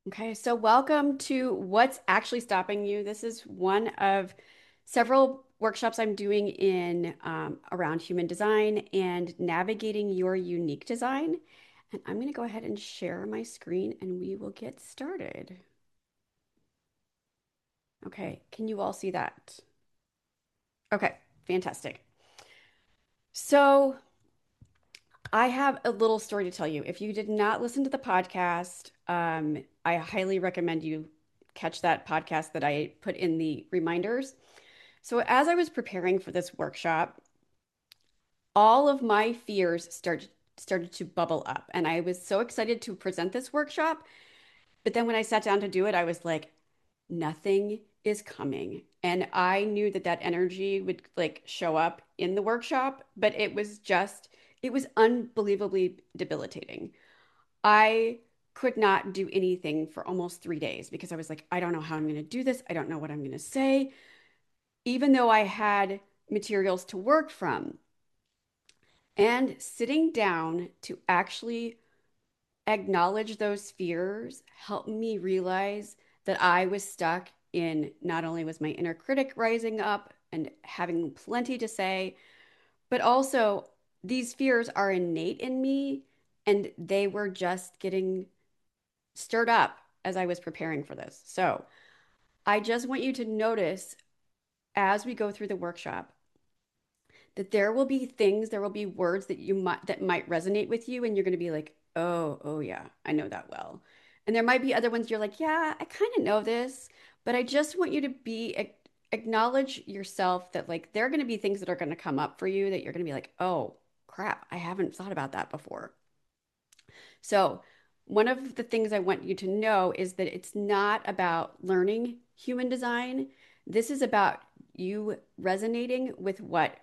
Okay, so welcome to What's Actually Stopping You. This is one of several workshops I'm doing in around human design and navigating your unique design. And I'm going to go ahead and share my screen and we will get started. Okay, can you all see that? Okay, fantastic. So I have a little story to tell you. If you did not listen to the podcast, I highly recommend you catch that podcast that I put in the reminders. So as I was preparing for this workshop, all of my fears started to bubble up, and I was so excited to present this workshop. But then when I sat down to do it, I was like, nothing is coming. And I knew that that energy would like show up in the workshop, but it was unbelievably debilitating. I could not do anything for almost 3 days because I was like, I don't know how I'm going to do this. I don't know what I'm going to say, even though I had materials to work from. And sitting down to actually acknowledge those fears helped me realize that I was stuck in not only was my inner critic rising up and having plenty to say, but also these fears are innate in me and they were just getting stirred up as I was preparing for this. So I just want you to notice as we go through the workshop that there will be things, there will be words that might resonate with you, and you're going to be like, oh yeah, I know that well. And there might be other ones you're like, yeah, I kind of know this, but I just want you to be acknowledge yourself that like there are going to be things that are going to come up for you that you're going to be like, oh crap, I haven't thought about that before. So, one of the things I want you to know is that it's not about learning human design. This is about you resonating with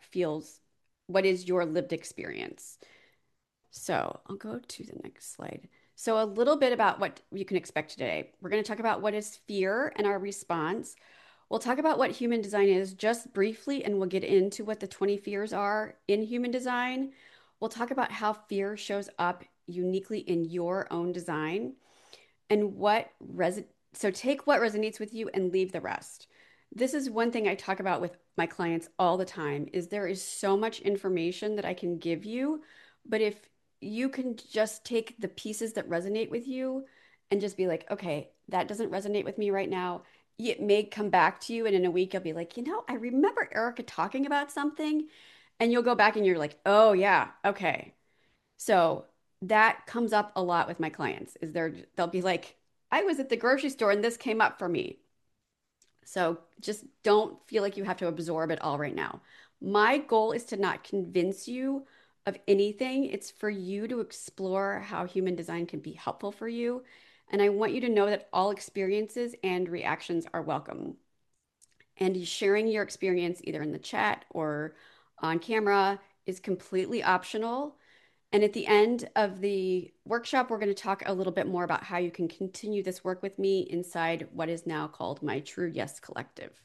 what is your lived experience. So, I'll go to the next slide. So, a little bit about what you can expect today. We're going to talk about what is fear and our response. We'll talk about what human design is just briefly, and we'll get into what the 20 fears are in human design. We'll talk about how fear shows up uniquely in your own design and so take what resonates with you and leave the rest. This is one thing I talk about with my clients all the time is there is so much information that I can give you, but if you can just take the pieces that resonate with you and just be like, okay, that doesn't resonate with me right now. It may come back to you, and in a week you'll be like, I remember Erica talking about something, and you'll go back and you're like, oh yeah, okay. So that comes up a lot with my clients is they'll be like, I was at the grocery store and this came up for me. So just don't feel like you have to absorb it all right now. My goal is to not convince you of anything. It's for you to explore how human design can be helpful for you. And I want you to know that all experiences and reactions are welcome. And sharing your experience either in the chat or on camera is completely optional. And at the end of the workshop, we're going to talk a little bit more about how you can continue this work with me inside what is now called my True Yes Collective.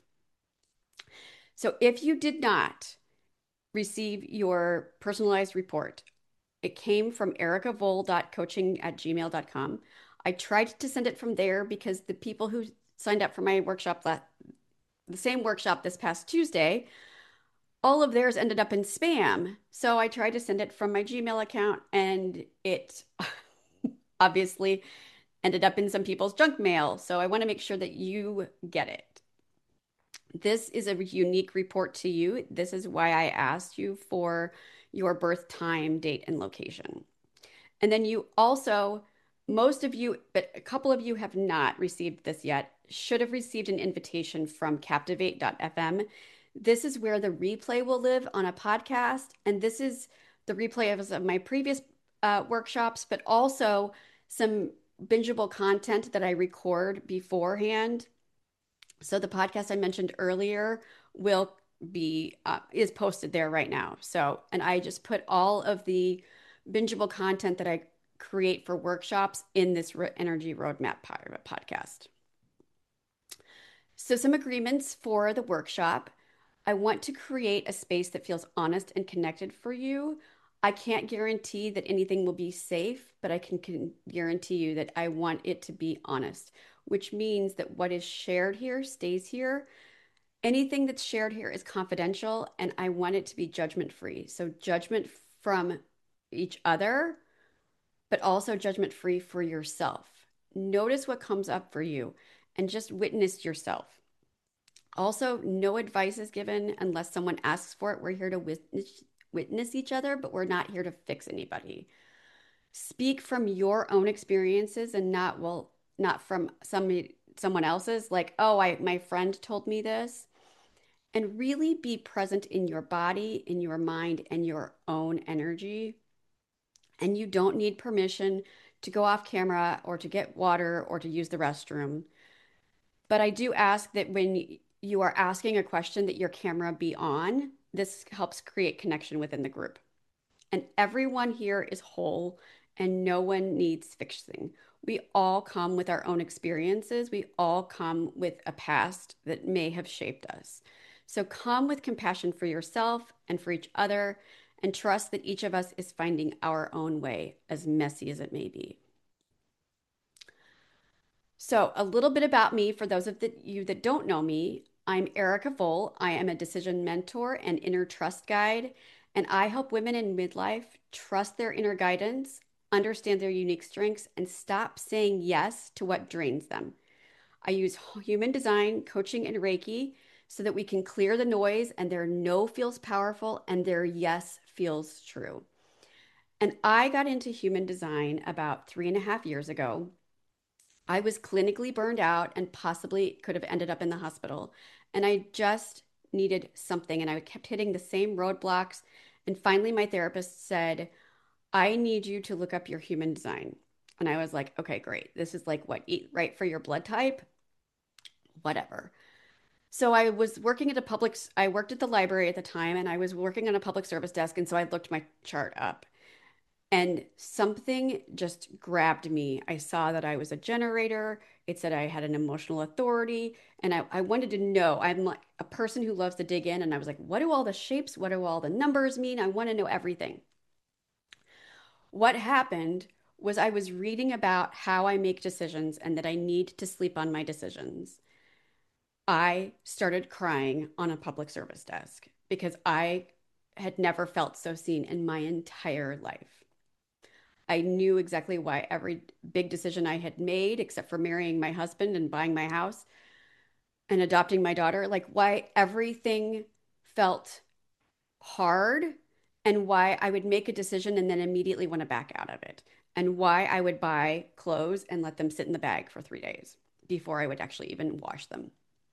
So if you did not receive your personalized report, it came from ericavol.coaching@gmail.com. I tried to send it from there because the people who signed up for my workshop, the same workshop this past Tuesday, all of theirs ended up in spam. So I tried to send it from my Gmail account and it obviously ended up in some people's junk mail. So I want to make sure that you get it. This is a unique report to you. This is why I asked you for your birth time, date, and location. And then you also, most of you, but a couple of you have not received this yet, should have received an invitation from Captivate.fm. This is where the replay will live on a podcast. And this is the replay of my previous workshops, but also some bingeable content that I record beforehand. So the podcast I mentioned earlier will be is posted there right now. So, and I just put all of the bingeable content that I create for workshops in this energy roadmap podcast. So, some agreements for the workshop. I want to create a space that feels honest and connected for you. I can't guarantee that anything will be safe, but I can guarantee you that I want it to be honest, which means that what is shared here stays here. Anything that's shared here is confidential, and I want it to be judgment free. So, judgment from each other, but also judgment free for yourself. Notice what comes up for you and just witness yourself. Also, no advice is given unless someone asks for it. We're here to witness each other, but we're not here to fix anybody. Speak from your own experiences and not from someone else's, like, oh, my friend told me this. And really be present in your body, in your mind, and your own energy. And you don't need permission to go off camera or to get water or to use the restroom. But I do ask that when you are asking a question that your camera be on. This helps create connection within the group. And everyone here is whole and no one needs fixing. We all come with our own experiences. We all come with a past that may have shaped us. So come with compassion for yourself and for each other and trust that each of us is finding our own way, as messy as it may be. So, a little bit about me for those of you that don't know me. I'm Erica Vole. I am a decision mentor and inner trust guide, and I help women in midlife trust their inner guidance, understand their unique strengths, and stop saying yes to what drains them. I use human design, coaching, and Reiki so that we can clear the noise and their no feels powerful and their yes feels true. And I got into human design about 3.5 years ago. I was clinically burned out and possibly could have ended up in the hospital. And I just needed something. And I kept hitting the same roadblocks. And finally, my therapist said, I need you to look up your human design. And I was like, okay, great. This is like what, eat right for your blood type? Whatever. So I worked at the library at the time and I was working on a public service desk. And so I looked my chart up. And something just grabbed me. I saw that I was a generator. It said I had an emotional authority. And I wanted to know. I'm like a person who loves to dig in. And I was like, what do all the shapes, what do all the numbers mean? I want to know everything. What happened was I was reading about how I make decisions and that I need to sleep on my decisions. I started crying on a public service desk because I had never felt so seen in my entire life. I knew exactly why every big decision I had made, except for marrying my husband and buying my house and adopting my daughter, like why everything felt hard and why I would make a decision and then immediately want to back out of it, and why I would buy clothes and let them sit in the bag for 3 days before I would actually even wash them.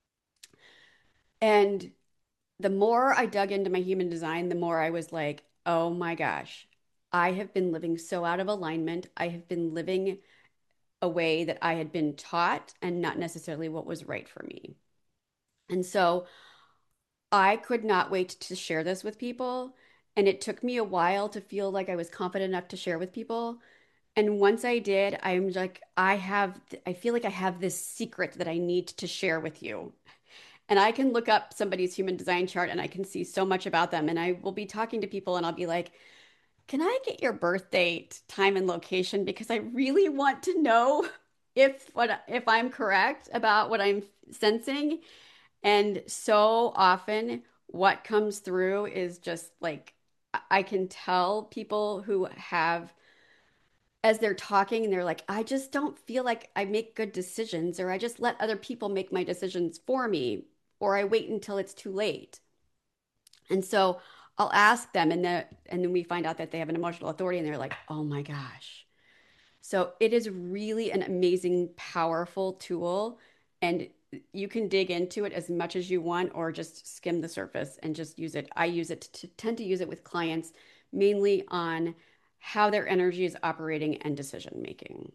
And the more I dug into my human design, the more I was like, oh my gosh, I have been living so out of alignment. I have been living a way that I had been taught and not necessarily what was right for me. And so I could not wait to share this with people. And it took me a while to feel like I was confident enough to share with people. And once I did, I'm like, I feel like I have this secret that I need to share with you. And I can look up somebody's human design chart and I can see so much about them. And I will be talking to people and I'll be like, can I get your birth date, time, and location? Because I really want to know if I'm correct about what I'm sensing. And so often what comes through is just like I can tell people who have as they're talking and they're like, I just don't feel like I make good decisions, or I just let other people make my decisions for me, or I wait until it's too late. And so I'll ask them, and then we find out that they have an emotional authority, and they're like, "Oh my gosh!" So it is really an amazing, powerful tool, and you can dig into it as much as you want, or just skim the surface and just use it. I use it to tend to use it with clients mainly on how their energy is operating and decision making.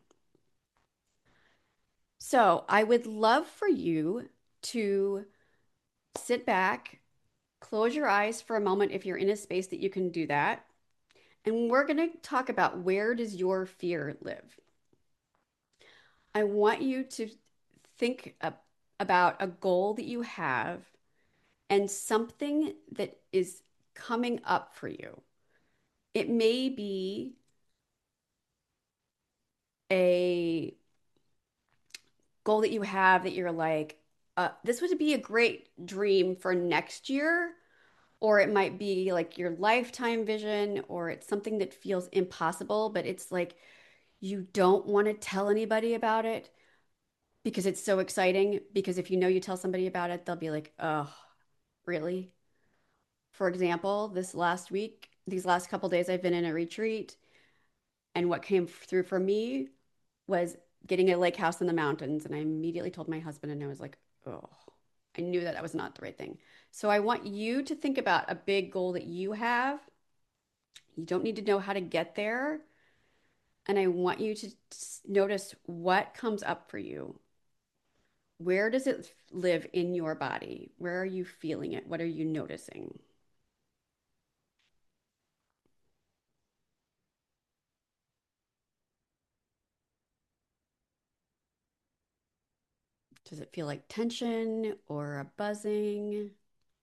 So I would love for you to sit back, close your eyes for a moment if you're in a space that you can do that. And we're going to talk about, where does your fear live? I want you to think about a goal that you have and something that is coming up for you. It may be a goal that you have that you're like, this would be a great dream for next year, or it might be like your lifetime vision, or it's something that feels impossible, but it's like you don't want to tell anybody about it because it's so exciting. Because if you know you tell somebody about it, they'll be like, oh, really? For example, this last week, these last couple days, I've been in a retreat, and what came through for me was getting a lake house in the mountains. And I immediately told my husband, and I was like, oh, I knew that that was not the right thing. So I want you to think about a big goal that you have. You don't need to know how to get there. And I want you to notice what comes up for you. Where does it live in your body? Where are you feeling it? What are you noticing? Does it feel like tension or a buzzing?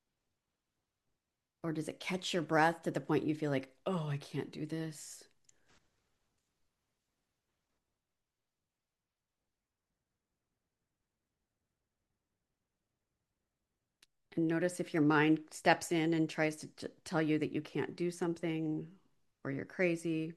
Or does it catch your breath to the point you feel like, oh, I can't do this? And notice if your mind steps in and tries to tell you that you can't do something or you're crazy.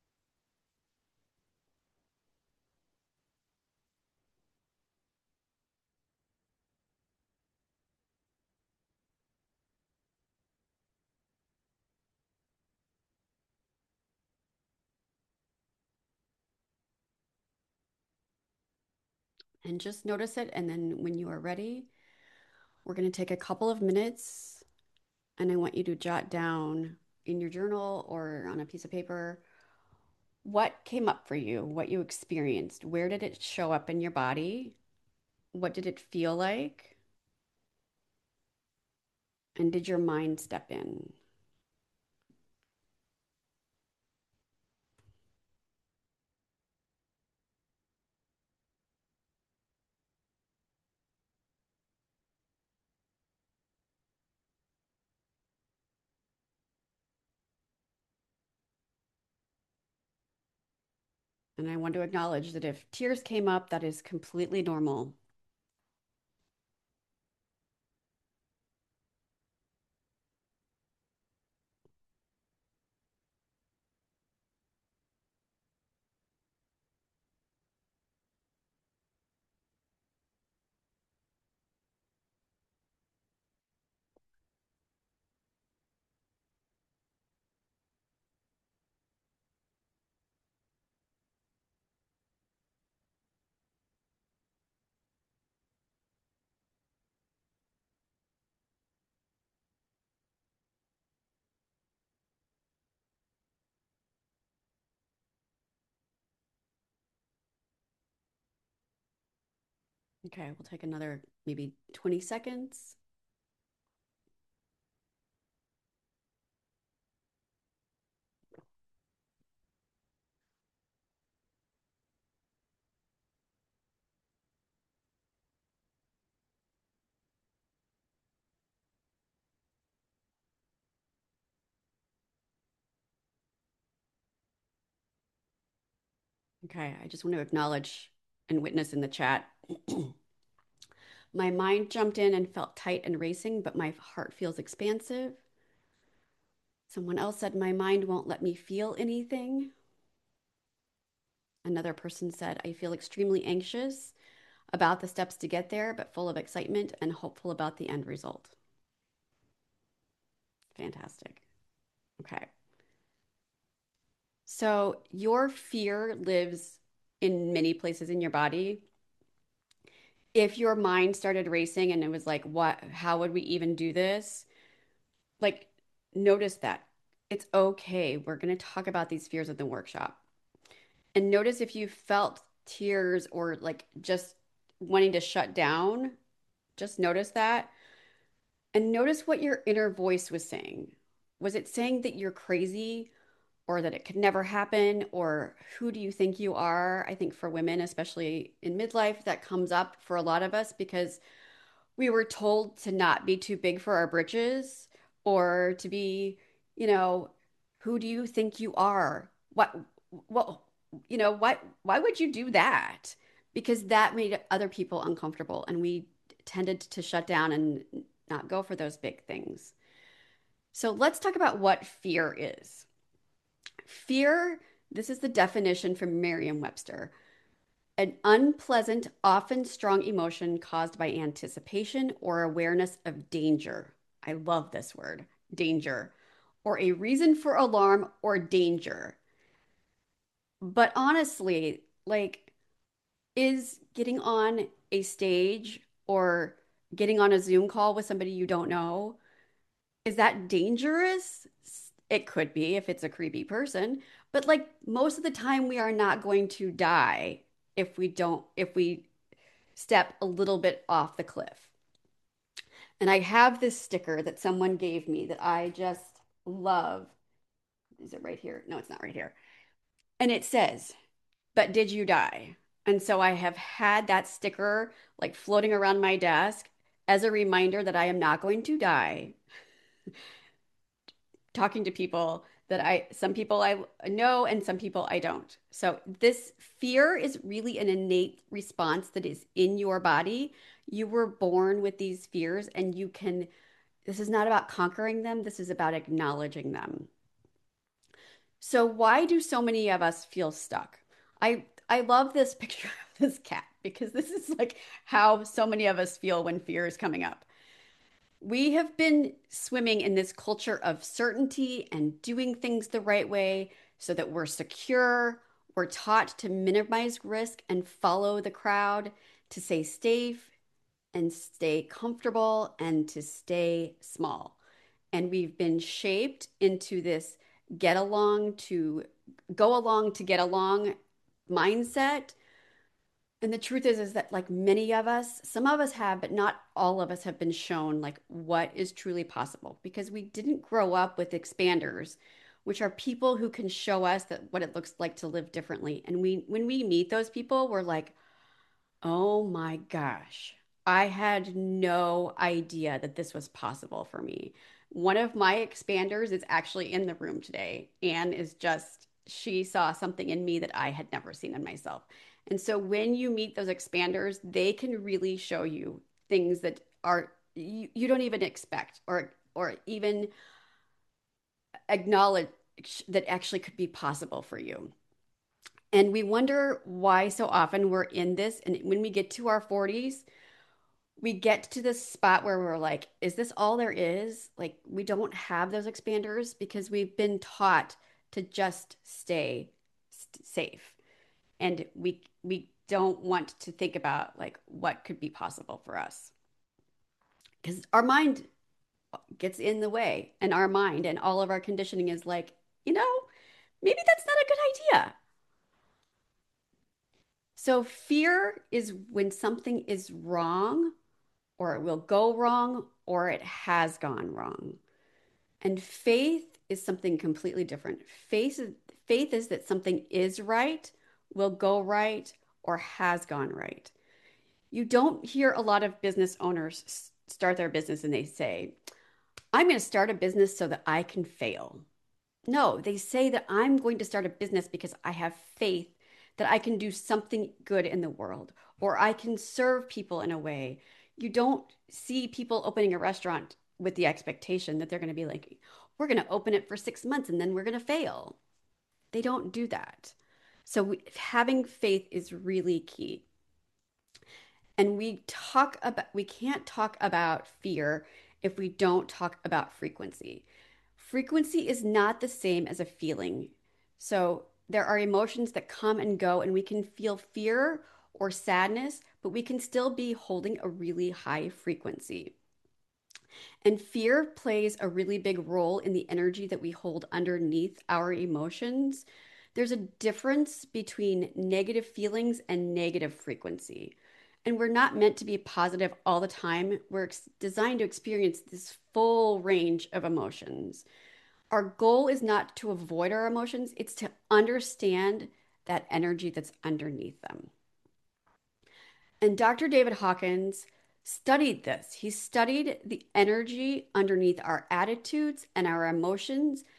And just notice it. And then when you are ready, we're going to take a couple of minutes and I want you to jot down in your journal or on a piece of paper what came up for you, what you experienced. Where did it show up in your body? What did it feel like? And did your mind step in? And I want to acknowledge that if tears came up, that is completely normal. Okay, we'll take another maybe 20 seconds. Okay, I just want to acknowledge and witness in the chat. My mind jumped in and felt tight and racing, but my heart feels expansive. Someone else said, my mind won't let me feel anything. Another person said, I feel extremely anxious about the steps to get there, but full of excitement and hopeful about the end result. Fantastic. Okay. So your fear lives in many places in your body. If your mind started racing and it was like, what, how would we even do this? Like, notice that it's okay. We're going to talk about these fears in the workshop. And notice if you felt tears or like just wanting to shut down, just notice that. And notice what your inner voice was saying. Was it saying that you're crazy or that it could never happen? Or who do you think you are? I think for women, especially in midlife, that comes up for a lot of us because we were told to not be too big for our britches or to be, you know, Who do you think you are? What, well, why would you do that? Because that made other people uncomfortable, and we tended to shut down and not go for those big things. So let's talk about what fear is. Fear, this is the definition from Merriam-Webster. An unpleasant, often strong emotion caused by anticipation or awareness of danger. I love this word, danger, or a reason for alarm or danger. But honestly, like, is getting on a stage or getting on a Zoom call with somebody you don't know, is that dangerous? It could be if it's a creepy person, but like most of the time, we are not going to die if we step a little bit off the cliff. And I have this sticker that someone gave me that I just love. Is it right here? No, it's not right here. And it says, "But did you die?" And so I have had that sticker like floating around my desk as a reminder that I am not going to die, talking to people that some people I know and some people I don't. So this fear is really an innate response that is in your body. You were born with these fears, and this is not about conquering them. This is about acknowledging them. So why do so many of us feel stuck? I love this picture of this cat because this is like how so many of us feel when fear is coming up. We have been swimming in this culture of certainty and doing things the right way so that we're secure. We're taught to minimize risk and follow the crowd, to stay safe and stay comfortable and to stay small. And we've been shaped into this get along to go along to get along mindset. And the truth is that like many of us, some of us have, but not all of us have been shown like what is truly possible because we didn't grow up with expanders, which are people who can show us that what it looks like to live differently. And when we meet those people, we're like, oh my gosh, I had no idea that this was possible for me. One of my expanders is actually in the room today and she saw something in me that I had never seen in myself. And so when you meet those expanders, they can really show you things that you don't even expect or even acknowledge that actually could be possible for you. And we wonder why so often we're in this. And when we get to our 40s, we get to this spot where we're like, is this all there is? Like, we don't have those expanders because we've been taught to just stay safe. And we don't want to think about like what could be possible for us because our mind gets in the way, and our mind and all of our conditioning is like, you know, maybe that's not a good idea. So fear is when something is wrong or it will go wrong or it has gone wrong. And faith is something completely different. Faith is that something is right, will go right, or has gone right. You don't hear a lot of business owners start their business and they say, I'm going to start a business so that I can fail. No, they say that I'm going to start a business because I have faith that I can do something good in the world or I can serve people in a way. You don't see people opening a restaurant with the expectation that they're going to be like, we're going to open it for 6 months and then we're going to fail. They don't do that. So having faith is really key. And we can't talk about fear if we don't talk about frequency. Frequency is not the same as a feeling. So there are emotions that come and go, and we can feel fear or sadness, but we can still be holding a really high frequency. And fear plays a really big role in the energy that we hold underneath our emotions. There's a difference between negative feelings and negative frequency. And we're not meant to be positive all the time. We're designed to experience this full range of emotions. Our goal is not to avoid our emotions, it's to understand that energy that's underneath them. And Dr. David Hawkins studied this. He studied the energy underneath our attitudes and our emotions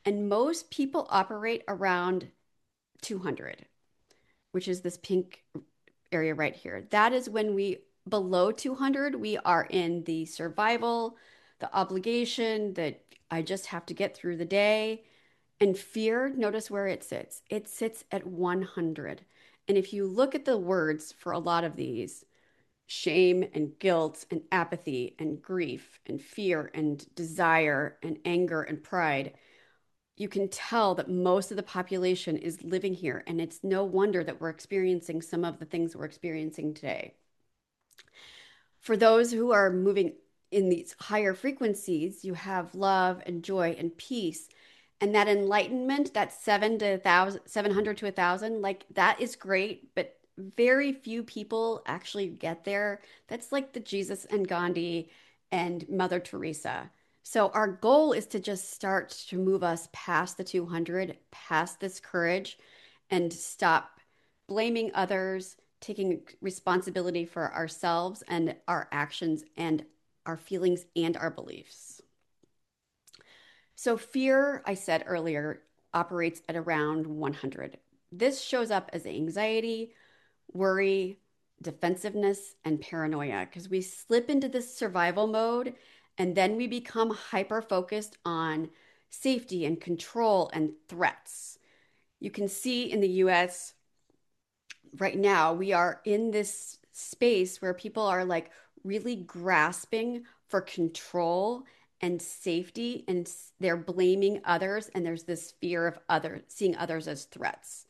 And most people operate around 200, which is this pink area right here. That is when we below 200, we are in the survival, the obligation that I just have to get through the day. And fear, notice where it sits. It sits at 100. And if you look at the words for a lot of these, shame and guilt and apathy and grief and fear and desire and anger and pride, you can tell that most of the population is living here. And it's no wonder that we're experiencing some of the things we're experiencing today. For those who are moving in these higher frequencies, you have love and joy and peace. And that enlightenment, that 700 to 1,000, like that is great, but very few people actually get there. That's like the Jesus and Gandhi and Mother Teresa. So our goal is to just start to move us past the 200, past this courage, and stop blaming others, taking responsibility for ourselves and our actions and our feelings and our beliefs. So, fear, I said earlier, operates at around 100. This shows up as anxiety, worry, defensiveness, and paranoia because we slip into this survival mode and then we become hyper focused on safety and control and threats. You can see in the US right now, we are in this space where people are like really grasping for control and safety, and they're blaming others, and there's this fear of other seeing others as threats.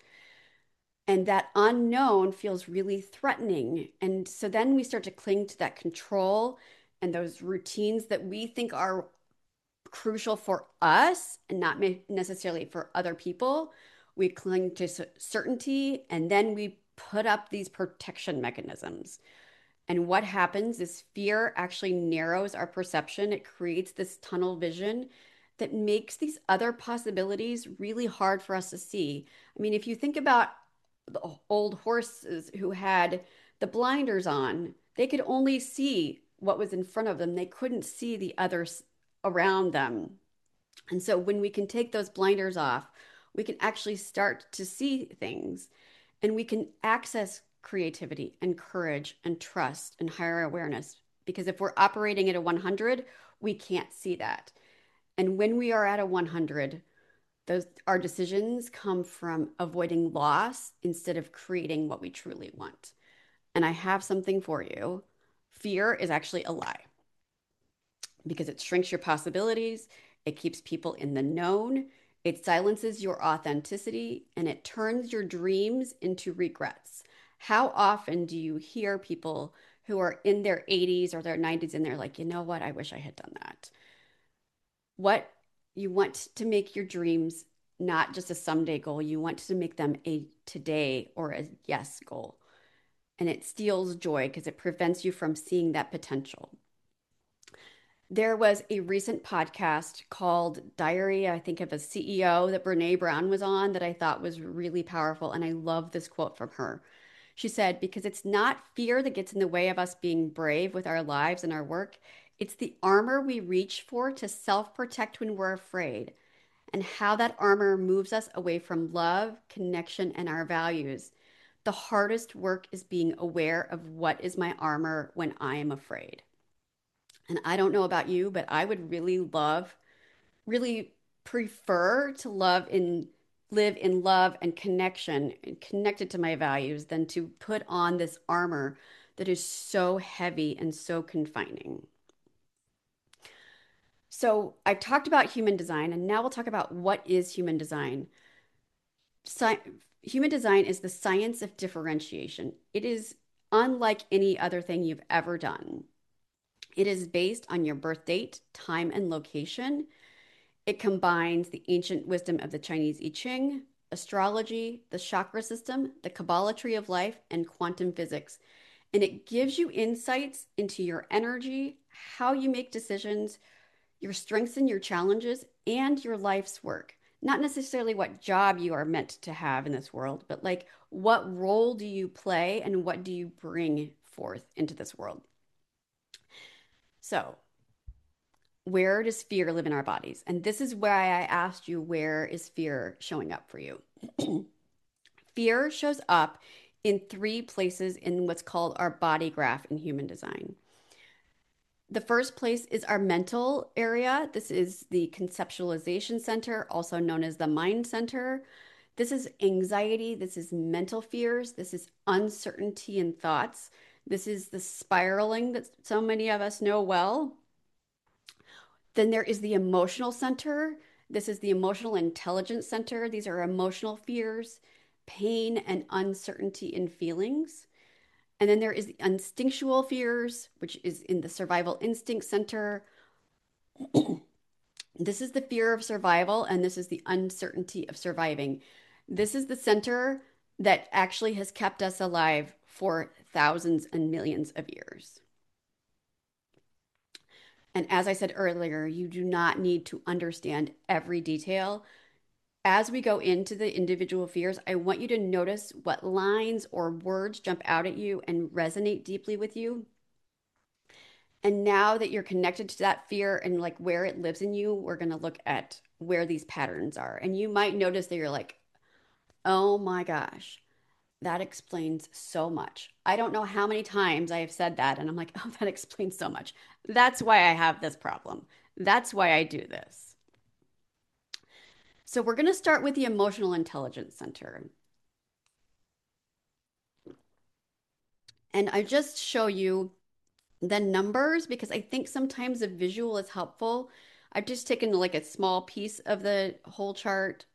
And that unknown feels really threatening. And so then we start to cling to that control and those routines that we think are crucial for us and not necessarily for other people. We cling to certainty and then we put up these protection mechanisms. And what happens is fear actually narrows our perception. It creates this tunnel vision that makes these other possibilities really hard for us to see. I mean, if you think about the old horses who had the blinders on, they could only see what was in front of them. They couldn't see the others around them. And so when we can take those blinders off, we can actually start to see things and we can access creativity and courage and trust and higher awareness. Because if we're operating at a 100, we can't see that. And when we are at a 100, those our decisions come from avoiding loss instead of creating what we truly want. And I have something for you. Fear is actually a lie because it shrinks your possibilities, it keeps people in the known, it silences your authenticity, and it turns your dreams into regrets. How often do you hear people who are in their 80s or their 90s and they're like, you know what, I wish I had done that? What you want to make your dreams not just a someday goal, you want to make them a today or a yes goal. And it steals joy because it prevents you from seeing that potential. There was a recent podcast called Diary, I think, of a CEO that Brene Brown was on that I thought was really powerful. And I love this quote from her. She said, because it's not fear that gets in the way of us being brave with our lives and our work, it's the armor we reach for to self protect when we're afraid, and how that armor moves us away from love, connection, and our values. The hardest work is being aware of what is my armor when I am afraid. And I don't know about you, but I would really prefer to live in love and connection and connected to my values than to put on this armor that is so heavy and so confining. So I've talked about human design, and now we'll talk about what is human design. Sci Human design is the science of differentiation. It is unlike any other thing you've ever done. It is based on your birth date, time, and location. It combines the ancient wisdom of the Chinese I Ching, astrology, the chakra system, the Kabbalah tree of life, and quantum physics. And it gives you insights into your energy, how you make decisions, your strengths and your challenges, and your life's work. Not necessarily what job you are meant to have in this world, but like what role do you play and what do you bring forth into this world? So, where does fear live in our bodies? And this is why I asked you, where is fear showing up for you? Fear shows up in three places in what's called our body graph in human design. The first place is our mental area. This is the conceptualization center, also known as the mind center. This is anxiety. This is mental fears. This is uncertainty in thoughts. This is the spiraling that so many of us know well. Then there is the emotional center. This is the emotional intelligence center. These are emotional fears, pain, and uncertainty in feelings. And then there is the instinctual fears, which is in the survival instinct center. This is the fear of survival, and this is the uncertainty of surviving. This is the center that actually has kept us alive for thousands and millions of years. And as I said earlier, you do not need to understand every detail. As we go into the individual fears, I want you to notice what lines or words jump out at you and resonate deeply with you. And now that you're connected to that fear and like where it lives in you, we're going to look at where these patterns are. And you might notice that you're like, oh my gosh, that explains so much. I don't know how many times I have said that. And I'm like, oh, that explains so much. That's why I have this problem. That's why I do this. So we're going to start with the emotional intelligence center. And I just show you the numbers because I think sometimes a visual is helpful. I've just taken like a small piece of the whole chart.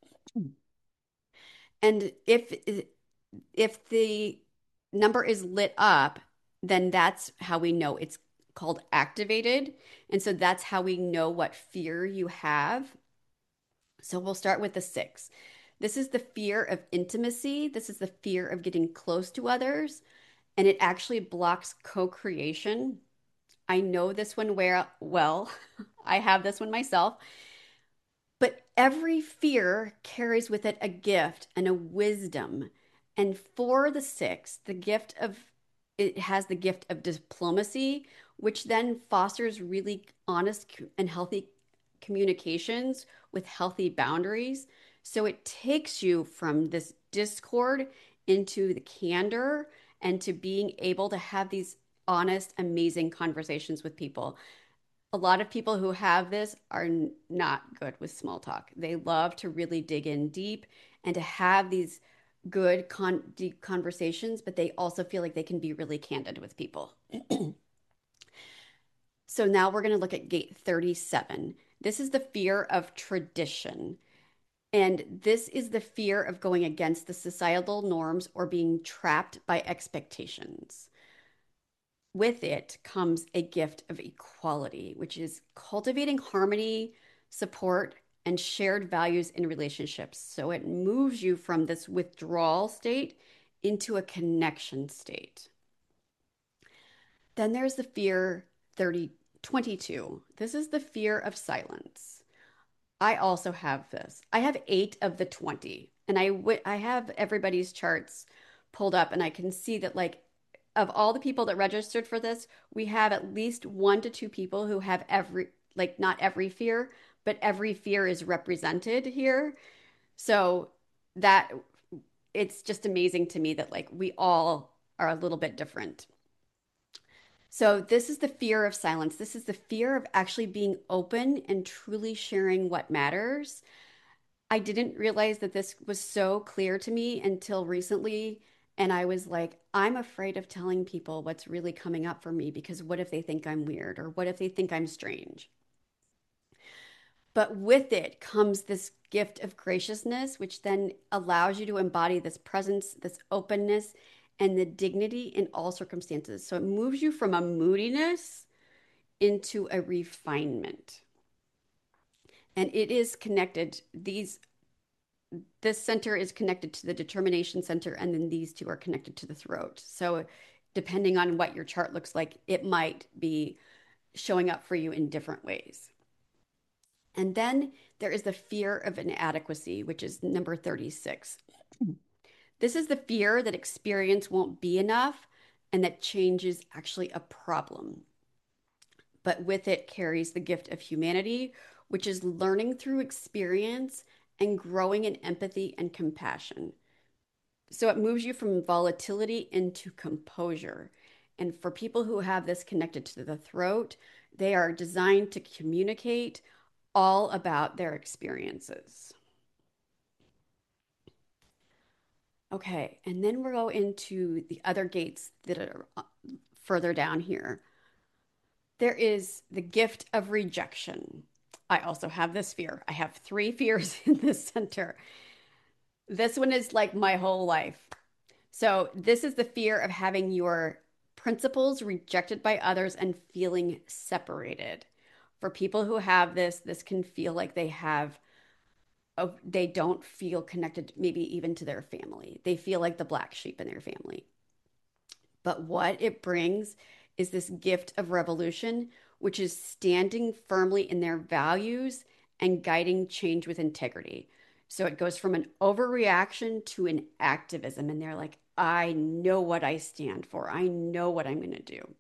And if the number is lit up, then that's how we know it's called activated. And so that's how we know what fear you have. So we'll start with the six. This is the fear of intimacy. This is the fear of getting close to others, and it actually blocks co-creation. I know this one well. I have this one myself. But every fear carries with it a gift and a wisdom. And for the six, it has the gift of diplomacy, which then fosters really honest and healthy communications with healthy boundaries. So it takes you from this discord into the candor and to being able to have these honest, amazing conversations with people. A lot of people who have this are not good with small talk. They love to really dig in deep and to have these good deep conversations, but they also feel like they can be really candid with people. So now we're going to look at gate 37. This is the fear of tradition. And this is the fear of going against the societal norms or being trapped by expectations. With it comes a gift of equality, which is cultivating harmony, support, and shared values in relationships. So it moves you from this withdrawal state into a connection state. Then there's the fear 22. This is the fear of silence. I also have this. I have 8 of the 20, and I have everybody's charts pulled up, and I can see that like of all the people that registered for this, we have at least 1 to 2 people who have not every fear, but every fear is represented here. So that it's just amazing to me that like we all are a little bit different. So this is the fear of silence. This is the fear of actually being open and truly sharing what matters. I didn't realize that this was so clear to me until recently. And I was like, I'm afraid of telling people what's really coming up for me because what if they think I'm weird or what if they think I'm strange? But with it comes this gift of graciousness, which then allows you to embody this presence, this openness, and the dignity in all circumstances. So it moves you from a moodiness into a refinement. And it is connected. This center is connected to the determination center, and then these two are connected to the throat. So, depending on what your chart looks like, it might be showing up for you in different ways. And then there is the fear of inadequacy, which is number 36. This is the fear that experience won't be enough and that change is actually a problem. but with it carries the gift of humanity, which is learning through experience and growing in empathy and compassion. So it moves you from volatility into composure. And for people who have this connected to the throat, they are designed to communicate all about their experiences. Okay, and then we'll go into the other gates that are further down here. There is the gift of rejection. I also have this fear. I have three fears in this center. This one is like my whole life. So, this is the fear of having your principles rejected by others and feeling separated. For people who have this, this can feel like they don't feel connected, maybe even to their family. They feel like the black sheep in their family. But what it brings is this gift of revolution, which is standing firmly in their values and guiding change with integrity. So it goes from an overreaction to an activism. And they're like, I know what I stand for, I know what I'm going to do.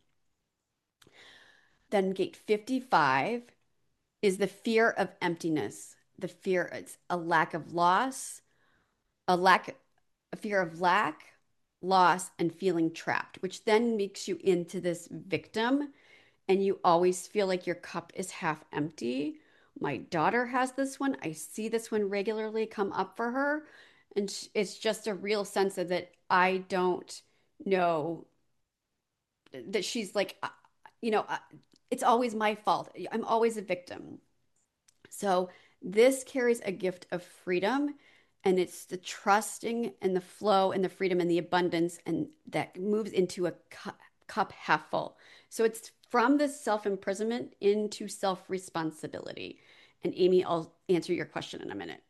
Then gate 55 is the fear of emptiness. The fear, it's a lack of loss, a lack, a fear of lack, loss, and feeling trapped, which then makes you into this victim, and you always feel like your cup is half empty. My daughter has this one. I see this one regularly come up for her, and it's just a real sense of that I don't know that she's like, you know, it's always my fault. I'm always a victim. So this carries a gift of freedom, and it's the trusting and the flow and the freedom and the abundance, and that moves into a cup half full. So it's from this self-imprisonment into self-responsibility. And Amy, I'll answer your question in a minute.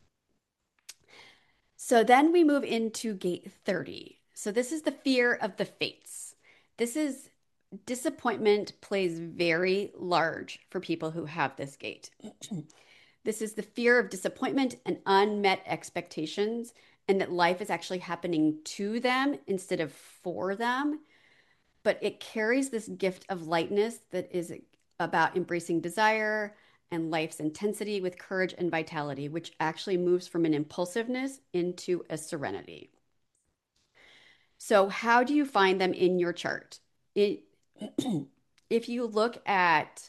So then we move into gate 30. So this is the fear of the fates. This is disappointment plays very large for people who have this gate. This is the fear of disappointment and unmet expectations, and that life is actually happening to them instead of for them. But it carries this gift of lightness that is about embracing desire and life's intensity with courage and vitality, which actually moves from an impulsiveness into a serenity. So, how do you find them in your chart? It, if you look at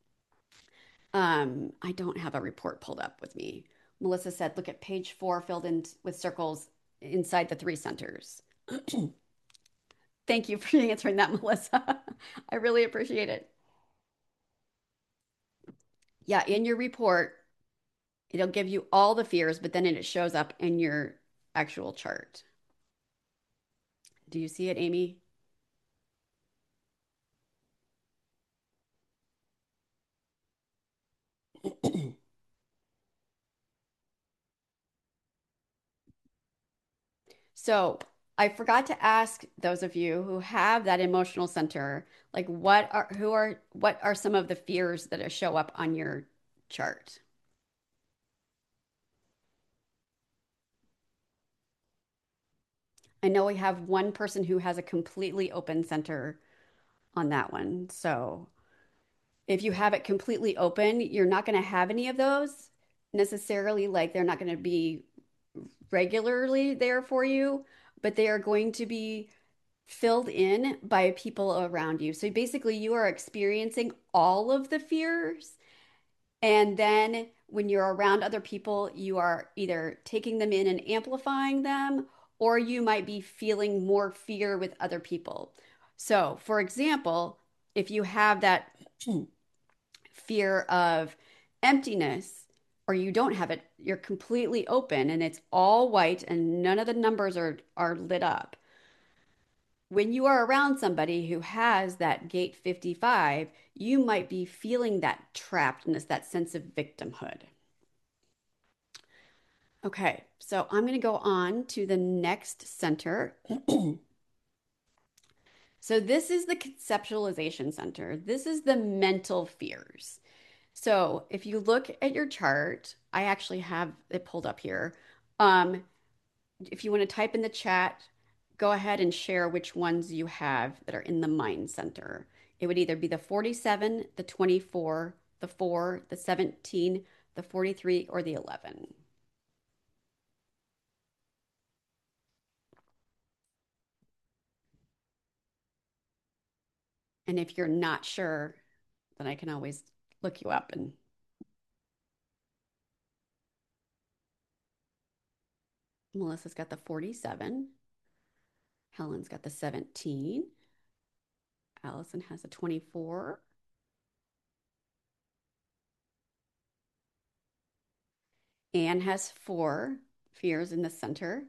I don't have a report pulled up with me. Melissa said, look at page 4 filled in with circles inside the three centers. Thank you for answering that, Melissa. I really appreciate it. Yeah, in your report, it'll give you all the fears, but then it shows up in your actual chart. Do you see it, Amy? So I forgot to ask those of you who have that emotional center, like what are some of the fears that show up on your chart? I know we have one person who has a completely open center on that one. So if you have it completely open, you're not going to have any of those necessarily, like they're not going to be regularly there for you, but they are going to be filled in by people around you. So basically, you are experiencing all of the fears. And then when you're around other people, you are either taking them in and amplifying them, or you might be feeling more fear with other people. So, for example, if you have that fear of emptiness, or you don't have it, you're completely open and it's all white and none of the numbers are lit up. When you are around somebody who has that gate 55, you might be feeling that trappedness, that sense of victimhood. Okay, so I'm going to go on to the next center. So this is the conceptualization center. This is the mental fears. So if you look at your chart, I actually have it pulled up here. Um, if you want to type in the chat, go ahead and share which ones you have that are in the mind center. It would either be the 47, the 24, the 4, the 17, the 43, or the 11. And if you're not sure, then I can always look you up. And Melissa's got the 47. Helen's got the 17. Allison has a 24. Anne has 4 fears in the center.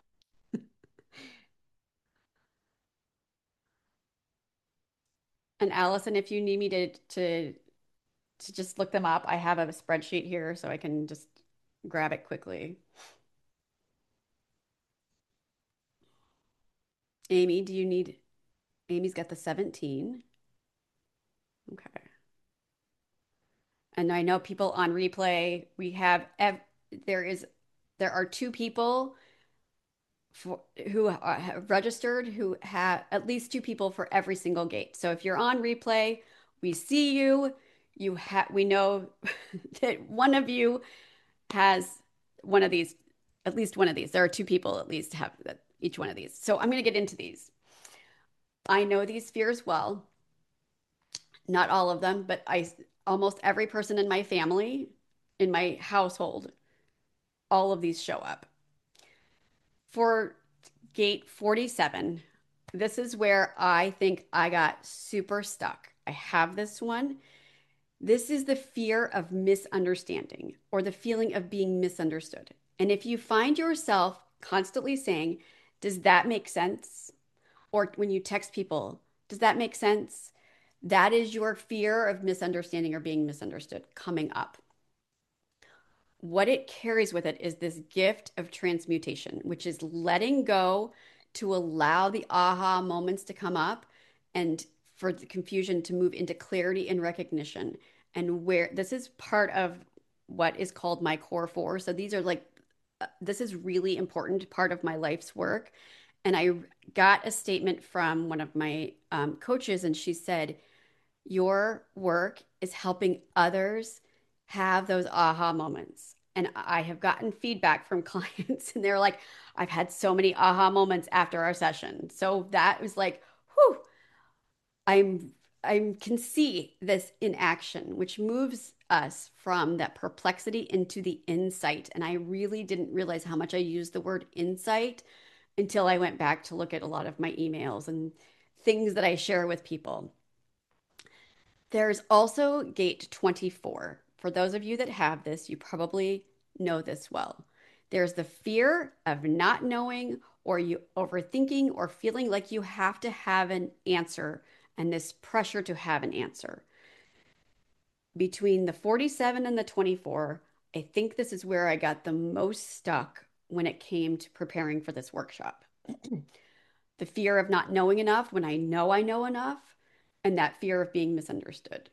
And Allison, if you need me to just look them up, I have a spreadsheet here so I can just grab it quickly. Amy, do you need Amy's got the 17. Okay. And I know people on replay, we have there is there are 2 people for, who have registered who have at least 2 people for every single gate. So if you're on replay, we see you. We know that one of you has one of these, at least one of these. There are 2 people at least have each one of these. So I'm going to get into these. I know these fears well, not all of them, but I almost every person in my family, in my household, all of these show up. For gate 47, this is where I think I got super stuck. I have this one. This is the fear of misunderstanding or the feeling of being misunderstood. And if you find yourself constantly saying, does that make sense? Or when you text people, does that make sense? That is your fear of misunderstanding or being misunderstood coming up. What it carries with it is this gift of transmutation, which is letting go to allow the aha moments to come up and for the confusion to move into clarity and recognition. And where this is part of what is called my core 4. So these are like, this is really important part of my life's work. And I got a statement from one of my coaches, and she said, your work is helping others have those aha moments. And I have gotten feedback from clients, and they're like, I've had so many aha moments after our session. So that was like, whew, I'm I can see this in action, which moves us from that perplexity into the insight. And I really didn't realize how much I used the word insight until I went back to look at a lot of my emails and things that I share with people. There's also gate 24. For those of you that have this, you probably know this well. There's the fear of not knowing or you overthinking or feeling like you have to have an answer and this pressure to have an answer. Between the 47 and the 24, I think this is where I got the most stuck when it came to preparing for this workshop. The fear of not knowing enough when I know enough, and that fear of being misunderstood.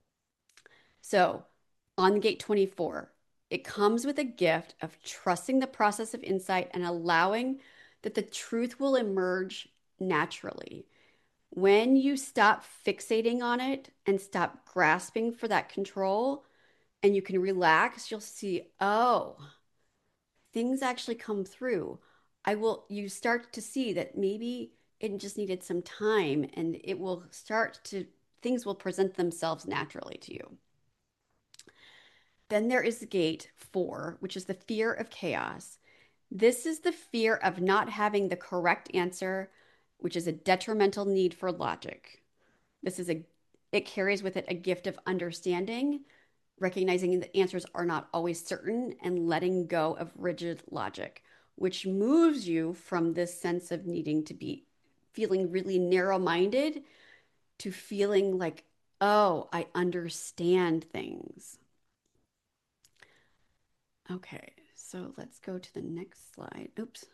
So, on gate 24, it comes with a gift of trusting the process of insight and allowing that the truth will emerge naturally. When you stop fixating on it and stop grasping for that control and you can relax, you'll see, oh, things actually come through. You start to see that maybe it just needed some time and things will present themselves naturally to you. Then there is gate 4, which is the fear of chaos. This is the fear of not having the correct answer, which is a detrimental need for logic. It carries with it a gift of understanding, recognizing that answers are not always certain and letting go of rigid logic, which moves you from this sense of needing to be feeling really narrow-minded to feeling like, oh, I understand things. Okay, so let's go to the next slide. Oops.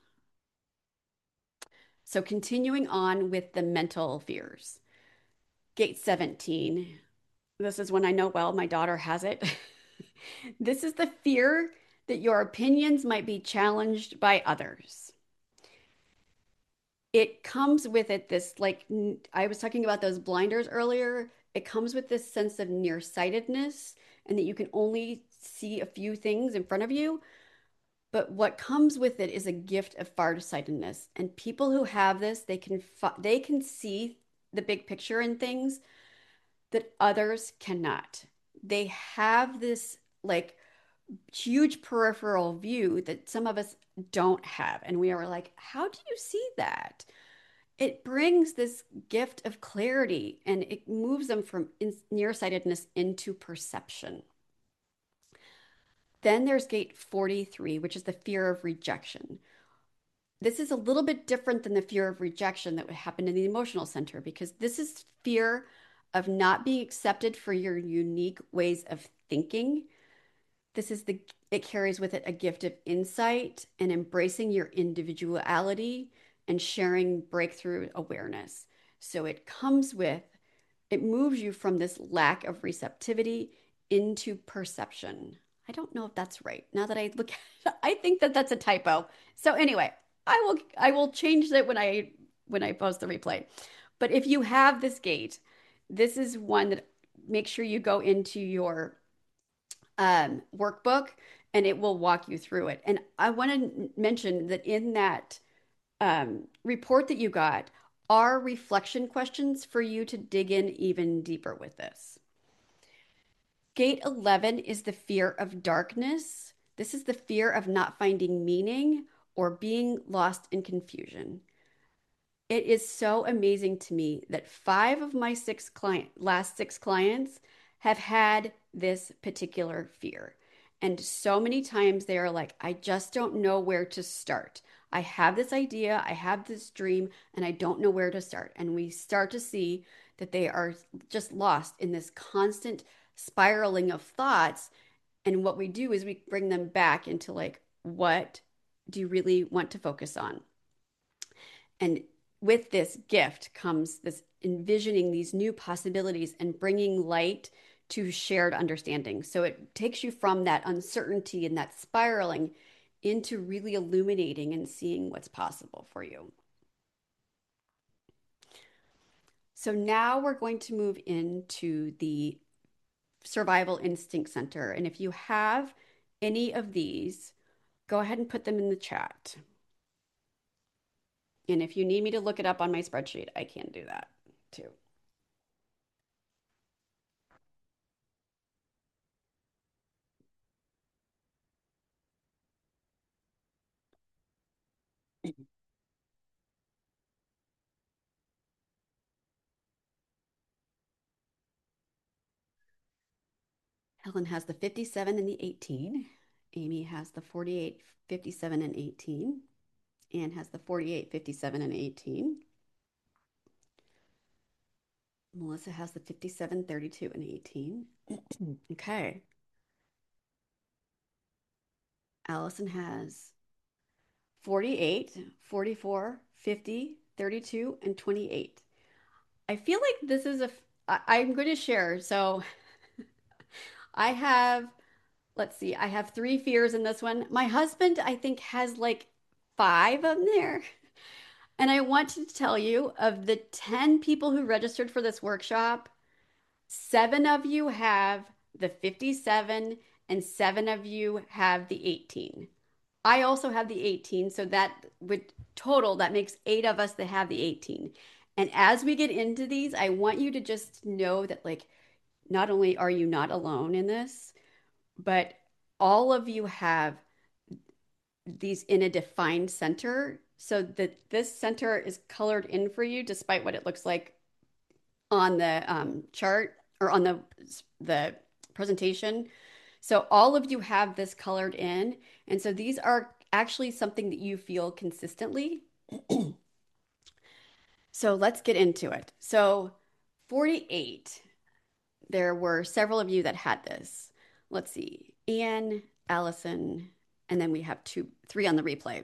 So continuing on with the mental fears. Gate 17. This is one I know well. My daughter has it. This is the fear that your opinions might be challenged by others. it comes with it this like I was talking about those blinders earlier. It comes with this sense of nearsightedness and that you can only see a few things in front of you. But what comes with it is a gift of farsightedness. And people who have this, they can see the big picture in things that others cannot. They have this like huge peripheral view that some of us don't have. And we are like, how do you see that? It brings this gift of clarity and it moves them from nearsightedness into perception. Then there's gate 43, which is the fear of rejection. This is a little bit different than the fear of rejection that would happen in the emotional center because this is fear of not being accepted for your unique ways of thinking. This is the it carries with it a gift of insight and embracing your individuality and sharing breakthrough awareness. So it moves you from this lack of receptivity into perception. I don't know if that's right. Now that I look at it, I think that that's a typo. So anyway, I will change it when I post the replay. But if you have this gate, this is one that make sure you go into your workbook and it will walk you through it. And I want to mention that in that report that you got are reflection questions for you to dig in even deeper with this. Gate 11 is the fear of darkness. This is the fear of not finding meaning or being lost in confusion. It is so amazing to me that five of my last six clients have had this particular fear. And so many times they are like, I just don't know where to start. I have this idea, I have this dream, and I don't know where to start. And we start to see that they are just lost in this constant spiraling of thoughts. And what we do is we bring them back into like, what do you really want to focus on? And with this gift comes this envisioning these new possibilities and bringing light to shared understanding. So it takes you from that uncertainty and that spiraling into really illuminating and seeing what's possible for you. So now we're going to move into the survival instinct center. And if you have any of these, go ahead and put them in the chat. And if you need me to look it up on my spreadsheet, I can do that too. Helen has the 57 and the 18. Amy has the 48, 57, and 18. Anne has the 48, 57, and 18. Melissa has the 57, 32, and 18. Okay. Allison has 48, 44, 50, 32, and 28. I feel like this is I'm going to share. So I have, let's see, I have three fears in this one. My husband, I think, has like five of them there. And I want to tell you of the 10 people who registered for this workshop, seven of you have the 57 and seven of you have the 18. I also have the 18, so that would total, that makes eight of us that have the 18. And as we get into these, I want you to just know that, like, not only are you not alone in this, but all of you have these in a defined center so that this center is colored in for you despite what it looks like on the chart or on the presentation. So all of you have this colored in, and so these are actually something that you feel consistently. So let's get into it. So 48, there were several of you that had this. Let's see, Anne, Allison, and then we have three on the replay.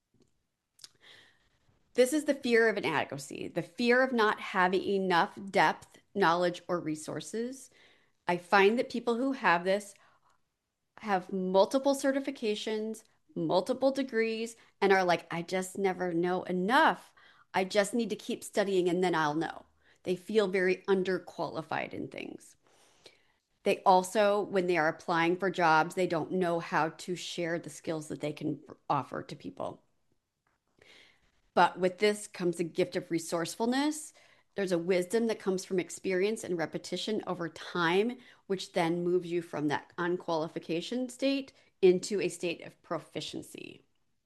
This is the fear of inadequacy, the fear of not having enough depth, knowledge, or resources. I find that people who have this have multiple certifications, multiple degrees, and are like, I just never know enough. I just need to keep studying and then I'll know. They feel very underqualified in things. They also, when they are applying for jobs, they don't know how to share the skills that they can offer to people. But with this comes a gift of resourcefulness. There's a wisdom that comes from experience and repetition over time, which then moves you from that unqualification state into a state of proficiency.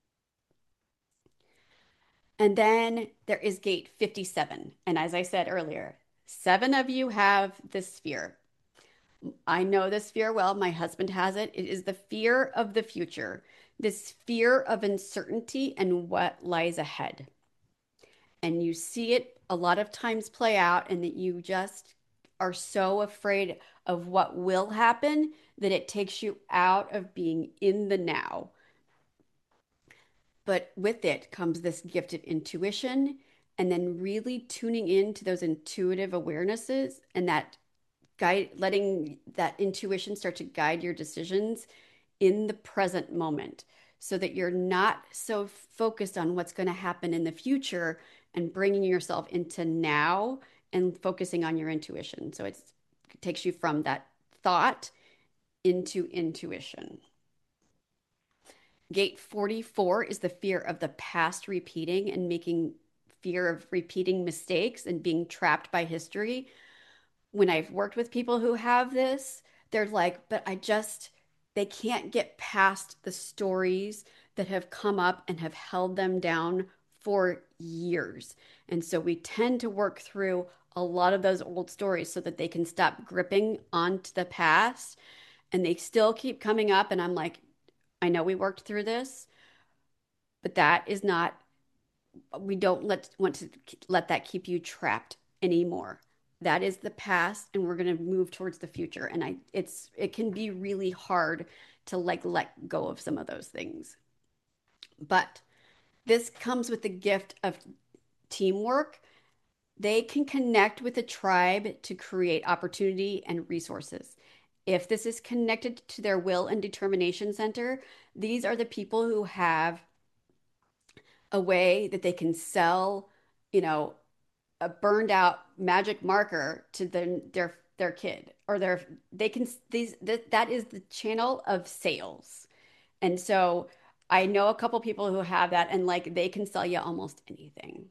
And then there is gate 57. And as I said earlier, seven of you have this fear. I know this fear well. My husband has it. It is the fear of the future, this fear of uncertainty and what lies ahead. And you see it a lot of times play out, and that you just are so afraid of what will happen that it takes you out of being in the now. But with it comes this gift of intuition, and then really tuning into those intuitive awarenesses and that guide, letting that intuition start to guide your decisions in the present moment so that you're not so focused on what's going to happen in the future and bringing yourself into now and focusing on your intuition. So it takes you from that thought into intuition. Gate 44 is the fear of the past repeating and making fear of repeating mistakes and being trapped by history. When I've worked with people who have this, they're like, but they can't get past the stories that have come up and have held them down for years. And so we tend to work through a lot of those old stories so that they can stop gripping onto the past. And they still keep coming up. And I'm like, I know we worked through this, but that is not, we don't want to let that keep you trapped anymore. That is the past, and we're going to move towards the future. And it can be really hard to like let go of some of those things. But this comes with the gift of teamwork. They can connect with a tribe to create opportunity and resources. If this is connected to their will and determination center, these are the people who have a way that they can sell, you know, a burned out magic marker to their kid or their they can these that is the channel of sales. And so I know a couple people who have that, and like they can sell you almost anything.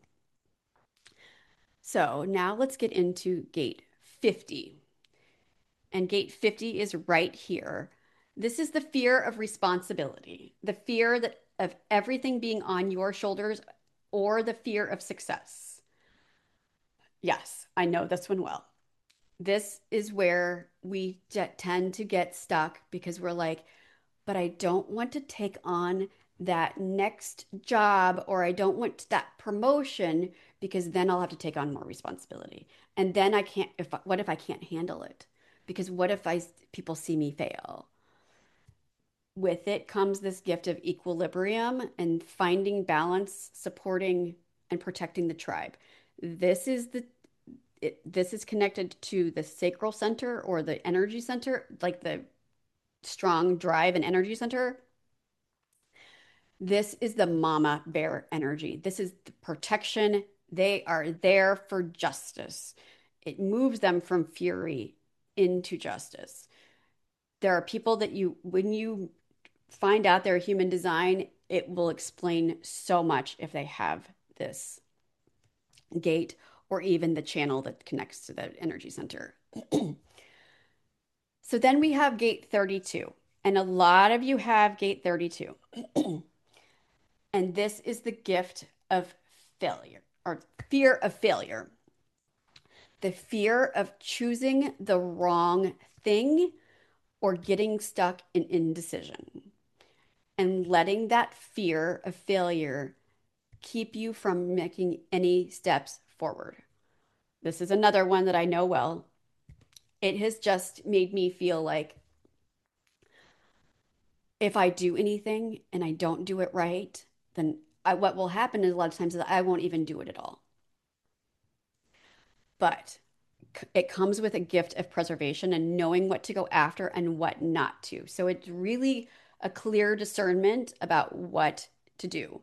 So now let's get into gate 50. And gate 50 is right here. This is the fear of responsibility, the fear that of everything being on your shoulders, or the fear of success. Yes, I know this one well. This is where we tend to get stuck because we're like, but I don't want to take on that next job, or I don't want that promotion because then I'll have to take on more responsibility. And then I can't, if what if I can't handle it? Because what if people see me fail? With it comes this gift of equilibrium and finding balance, supporting and protecting the tribe. This is this is connected to the sacral center or the energy center, like the strong drive and energy center. This is the mama bear energy. This is the protection. They are there for justice. It moves them from fury into justice. There are people that when you find out their human design, it will explain so much if they have this gate or even the channel that connects to the energy center. So then we have gate 32, and a lot of you have gate 32. And this is the gift of failure or fear of failure. The fear of choosing the wrong thing or getting stuck in indecision and letting that fear of failure keep you from making any steps forward. This is another one that I know well. It has just made me feel like if I do anything and I don't do it right, then what will happen is a lot of times is I won't even do it at all. But it comes with a gift of preservation and knowing what to go after and what not to. So it's really a clear discernment about what to do.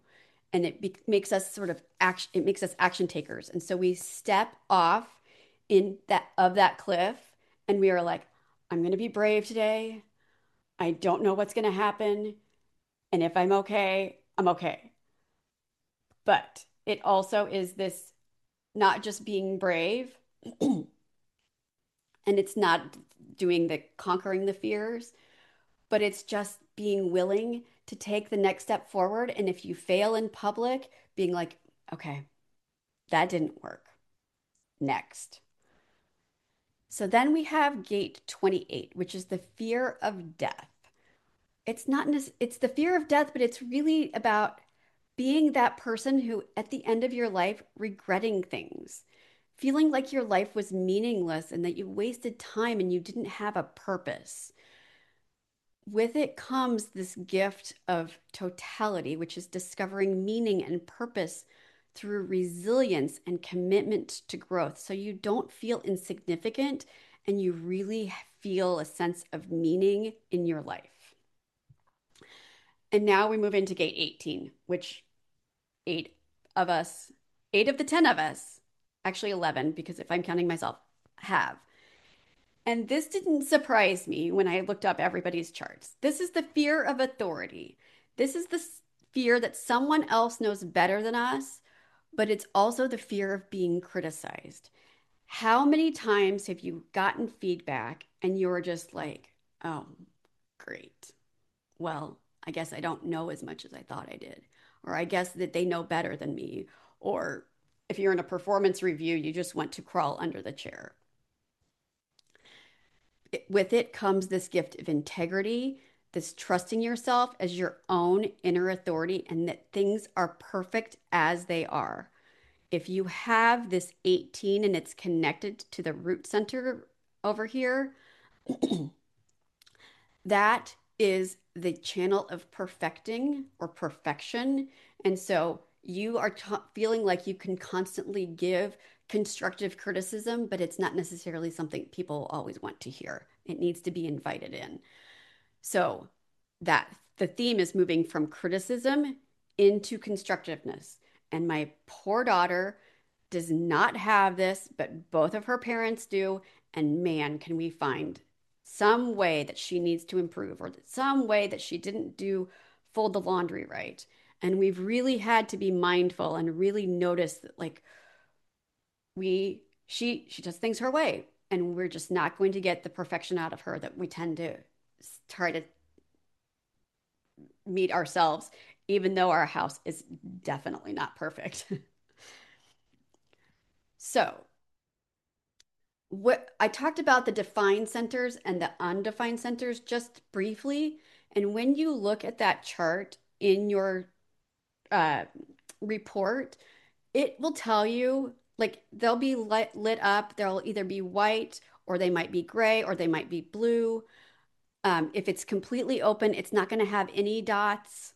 and makes us sort of action, it makes us action takers. And so we step off in that cliff and we are like, I'm going to be brave today. I don't know what's going to happen. And if I'm okay, I'm okay. But it also is this not just being brave, and it's not doing the conquering the fears, but it's just being willing to take the next step forward. And if you fail in public, being like, okay, that didn't work. Next. So then we have gate 28, which is the fear of death. It's not, it's the fear of death, but it's really about being that person who, at the end of your life, regretting things, feeling like your life was meaningless and that you wasted time and you didn't have a purpose. With it comes this gift of totality, which is discovering meaning and purpose through resilience and commitment to growth. So you don't feel insignificant and you really feel a sense of meaning in your life. And now we move into gate 18, which eight of us, eight of the 10 of us, actually 11, because if I'm counting myself, have. And this didn't surprise me when I looked up everybody's charts. This is the fear of authority. This is the fear that someone else knows better than us, but it's also the fear of being criticized. How many times have you gotten feedback and you're just like, oh, great. Well, I guess I don't know as much as I thought I did. Or I guess that they know better than me. Or if you're in a performance review, you just want to crawl under the chair. With it comes this gift of integrity, this trusting yourself as your own inner authority, and that things are perfect as they are. If you have this 18 and it's connected to the root center over here, that is the channel of perfecting or perfection. And so you are feeling like you can constantly give constructive criticism, but it's not necessarily something people always want to hear. It needs to be invited in. So that the theme is moving from criticism into constructiveness. And my poor daughter does not have this, but both of her parents do. And man, can we find some way that she needs to improve or some way that she didn't do fold the laundry right. And we've really had to be mindful and really notice that like she does things her way and we're just not going to get the perfection out of her that we tend to try to meet ourselves, even though our house is definitely not perfect. So, what I talked about the defined centers and the undefined centers just briefly. And when you look at that chart in your uh, report, it will tell you like they'll be lit up. They'll either be white or they might be gray or they might be blue. If it's completely open, it's not going to have any dots.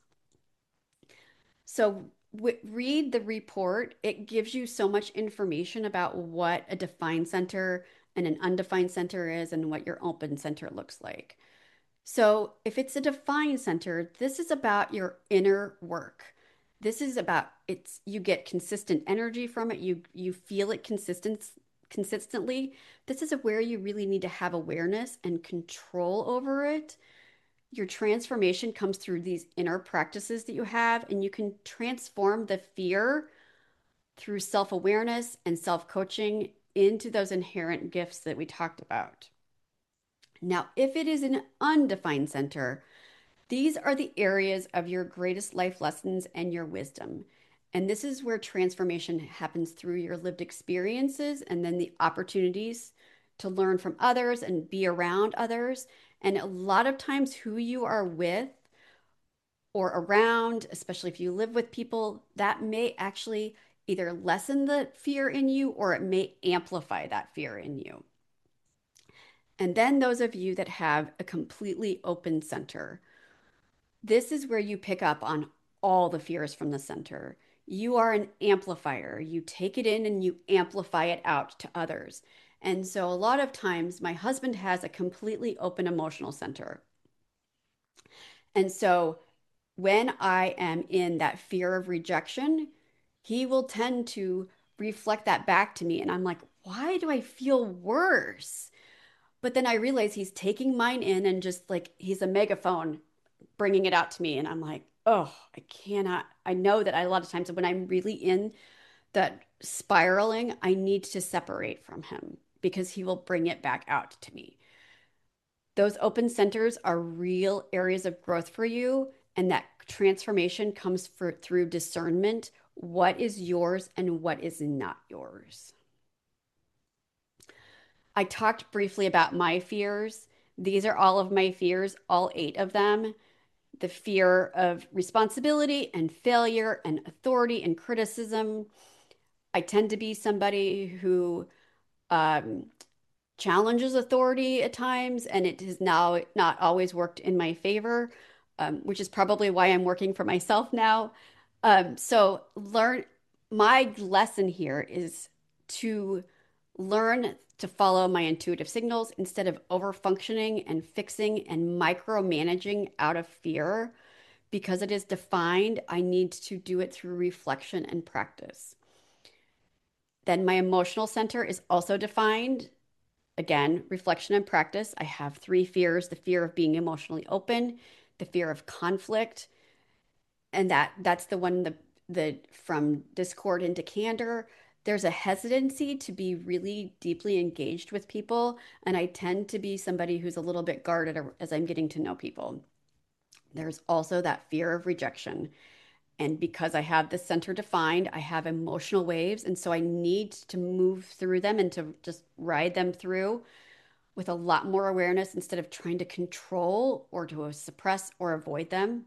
So read the report. It gives you so much information about what a defined center and an undefined center is and what your open center looks like. So if it's a defined center, this is about your inner work. This is about it's you get consistent energy from it. You feel it consistently. This is where you really need to have awareness and control over it. Your transformation comes through these inner practices that you have, and you can transform the fear through self-awareness and self-coaching into those inherent gifts that we talked about. Now, if it is an undefined center, these are the areas of your greatest life lessons and your wisdom. And this is where transformation happens through your lived experiences and then the opportunities to learn from others and be around others. And a lot of times, who you are with or around, especially if you live with people, that may actually either lessen the fear in you or it may amplify that fear in you. And then those of you that have a completely open center, this is where you pick up on all the fears from the center. You are an amplifier. You take it in and you amplify it out to others. And so a lot of times, my husband has a completely open emotional center. And so when I am in that fear of rejection, he will tend to reflect that back to me. And I'm like, why do I feel worse? But then I realize he's taking mine in and just like he's a megaphone bringing it out to me. And I'm like, oh, I cannot. I know that a lot of times when I'm really in that spiraling, I need to separate from him because he will bring it back out to me. Those open centers are real areas of growth for you, and that transformation comes through discernment. What is yours and what is not yours? I talked briefly about my fears. These are all of my fears, all eight of them. The fear of responsibility and failure and authority and criticism. I tend to be somebody who um, challenges authority at times, and it has now not always worked in my favor, which is probably why I'm working for myself now. So learn my lesson here is to learn to follow my intuitive signals instead of over functioning and fixing and micromanaging out of fear. Because it is defined, I need to do it through reflection and practice. Then my emotional center is also defined. Again, reflection and practice. I have three fears: the fear of being emotionally open, the fear of conflict, and that's the one the from discord into candor. There's a hesitancy to be really deeply engaged with people, and I tend to be somebody who's a little bit guarded as I'm getting to know people. There's also that fear of rejection. And because I have this center defined, I have emotional waves. And so I need to move through them and to just ride them through with a lot more awareness instead of trying to control or to suppress or avoid them.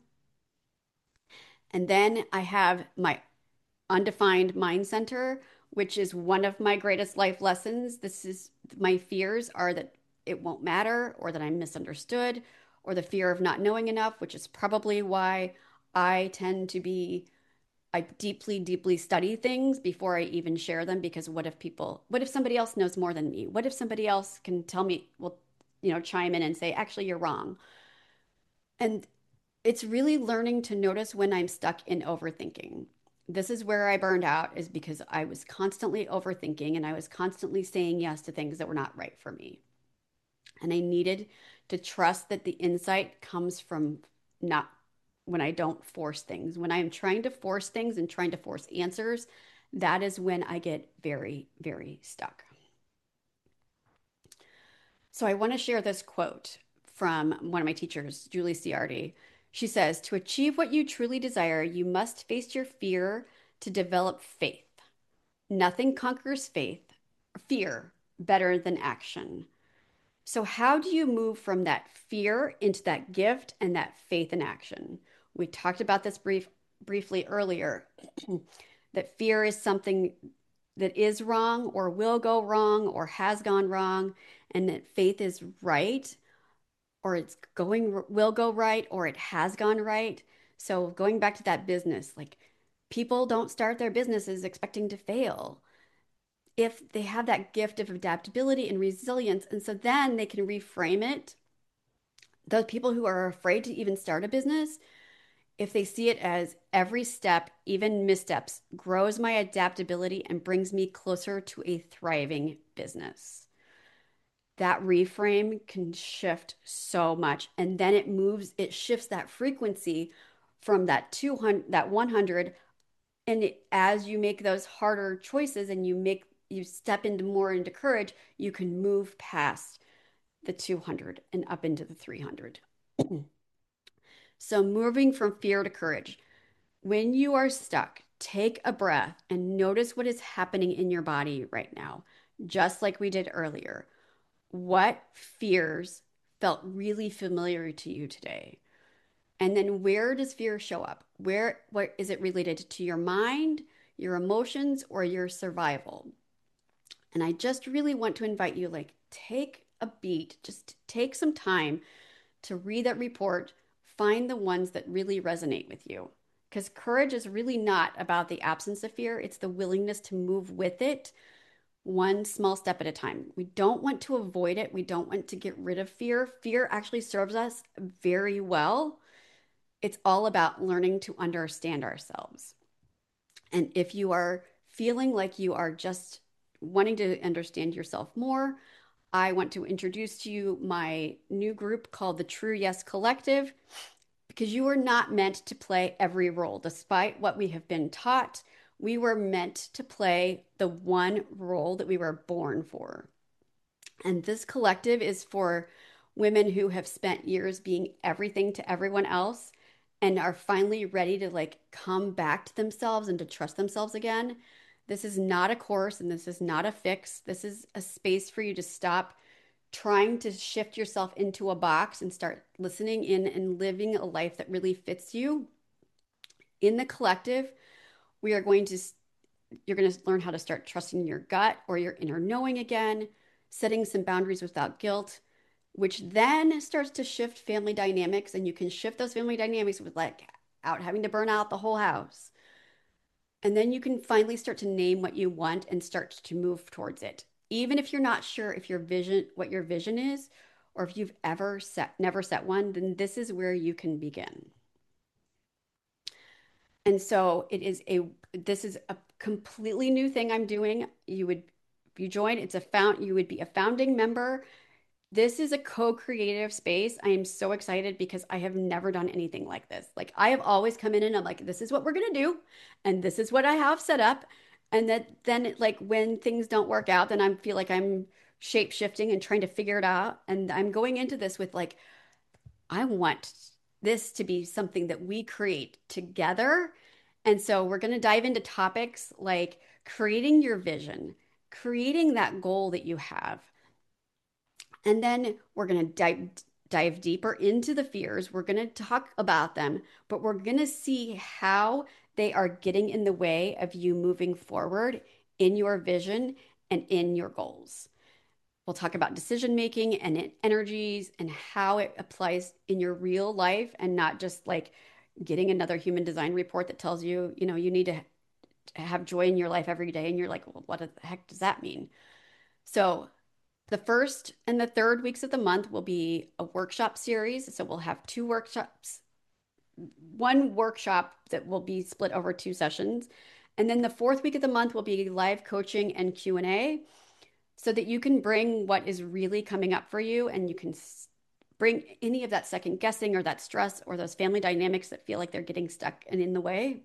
And then I have my undefined mind center, which is one of my greatest life lessons. This is my fears are that it won't matter or that I'm misunderstood or the fear of not knowing enough, which is probably why I tend to be I deeply, deeply study things before I even share them because what if somebody else knows more than me? What if somebody else can tell me, well, chime in and say, actually, you're wrong. And it's really learning to notice when I'm stuck in overthinking. This is where I burned out, is because I was constantly overthinking and I was constantly saying yes to things that were not right for me. And I needed to trust that the insight comes from not when I don't force things. When I am trying to force things and trying to force answers, that is when I get very, very stuck. So I want to share this quote from one of my teachers, Julie Ciardi. She says, to achieve what you truly desire, you must face your fear to develop faith. Nothing conquers fear better than action. So, how do you move from that fear into that gift and that faith in action? We talked about this briefly earlier that fear is something that is wrong or will go wrong or has gone wrong, and that faith is right or it's going will go right or it has gone right. So, going back to that business, like people don't start their businesses expecting to fail if they have that gift of adaptability and resilience. And so then they can reframe it. Those people who are afraid to even start a business, if they see it as every step, even missteps, grows my adaptability and brings me closer to a thriving business. That reframe can shift so much. And then it shifts that frequency from that 200, that 100. And as you make those harder choices and you step into more into courage, you can move past the 200 and up into the 300. So moving from fear to courage. When you are stuck, take a breath and notice what is happening in your body right now, just like we did earlier. What fears felt really familiar to you today? And then where does fear show up? What is it related to your mind, your emotions, or your survival? And I just really want to invite you, like, take a beat, just take some time to read that report, find the ones that really resonate with you. Because courage is really not about the absence of fear, it's the willingness to move with it one small step at a time. We don't want to avoid it, we don't want to get rid of fear. Fear actually serves us very well. It's all about learning to understand ourselves. And if you are feeling like you are just wanting to understand yourself more, I want to introduce to you my new group called the True Yes Collective, because you are not meant to play every role. Despite what we have been taught, we were meant to play the one role that we were born for. And this collective is for women who have spent years being everything to everyone else and are finally ready to like come back to themselves and to trust themselves again. This is not a course and this is not a fix. This is a space for you to stop trying to shift yourself into a box and start listening in and living a life that really fits you. In the collective, we are going to you're going to learn how to start trusting your gut or your inner knowing again, setting some boundaries without guilt, which then starts to shift family dynamics. And you can shift those family dynamics with like out having to burn out the whole house. And then you can finally start to name what you want and start to move towards it. Even if you're not sure if your vision, what your vision is, or if you've never set one, then this is where you can begin. And so this is a completely new thing I'm doing. If you join, you would be a founding member. This is a co-creative space. I am so excited because I have never done anything like this. Like I have always come in and I'm like, this is what we're gonna do, and this is what I have set up. And that then like when things don't work out, then I feel like I'm shape shifting and trying to figure it out. And I'm going into this with like, I want this to be something that we create together. And so we're going to dive into topics like creating your vision, creating that goal that you have. And then we're going to dive deeper into the fears. We're going to talk about them, but we're going to see how they are getting in the way of you moving forward in your vision and in your goals. We'll talk about decision making and energies and how it applies in your real life and not just like getting another human design report that tells you, you need to have joy in your life every day. And you're like, well, what the heck does that mean? So, the first and the third weeks of the month will be a workshop series. So, we'll have two workshops, one workshop that will be split over two sessions. And then the fourth week of the month will be live coaching and Q&A so that you can bring what is really coming up for you and you can bring any of that second guessing or that stress or those family dynamics that feel like they're getting stuck and in the way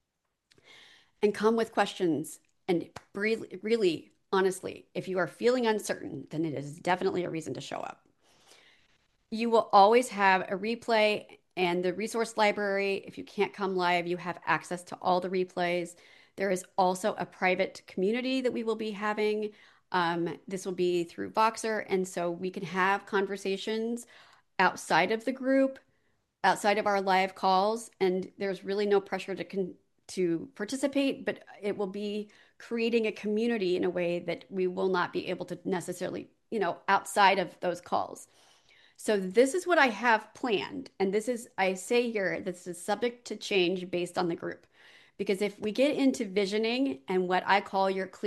and come with questions and really, really honestly, if you are feeling uncertain, then it is definitely a reason to show up. You will always have a replay and the resource library. If you can't come live, you have access to all the replays. There is also a private community that we will be having. This will be through Voxer, and so we can have conversations outside of the group, outside of our live calls, and there's really no pressure to participate, but it will be creating a community in a way that we will not be able to necessarily, outside of those calls. So this is what I have planned. And I say here, this is subject to change based on the group. Because if we get into visioning and what I call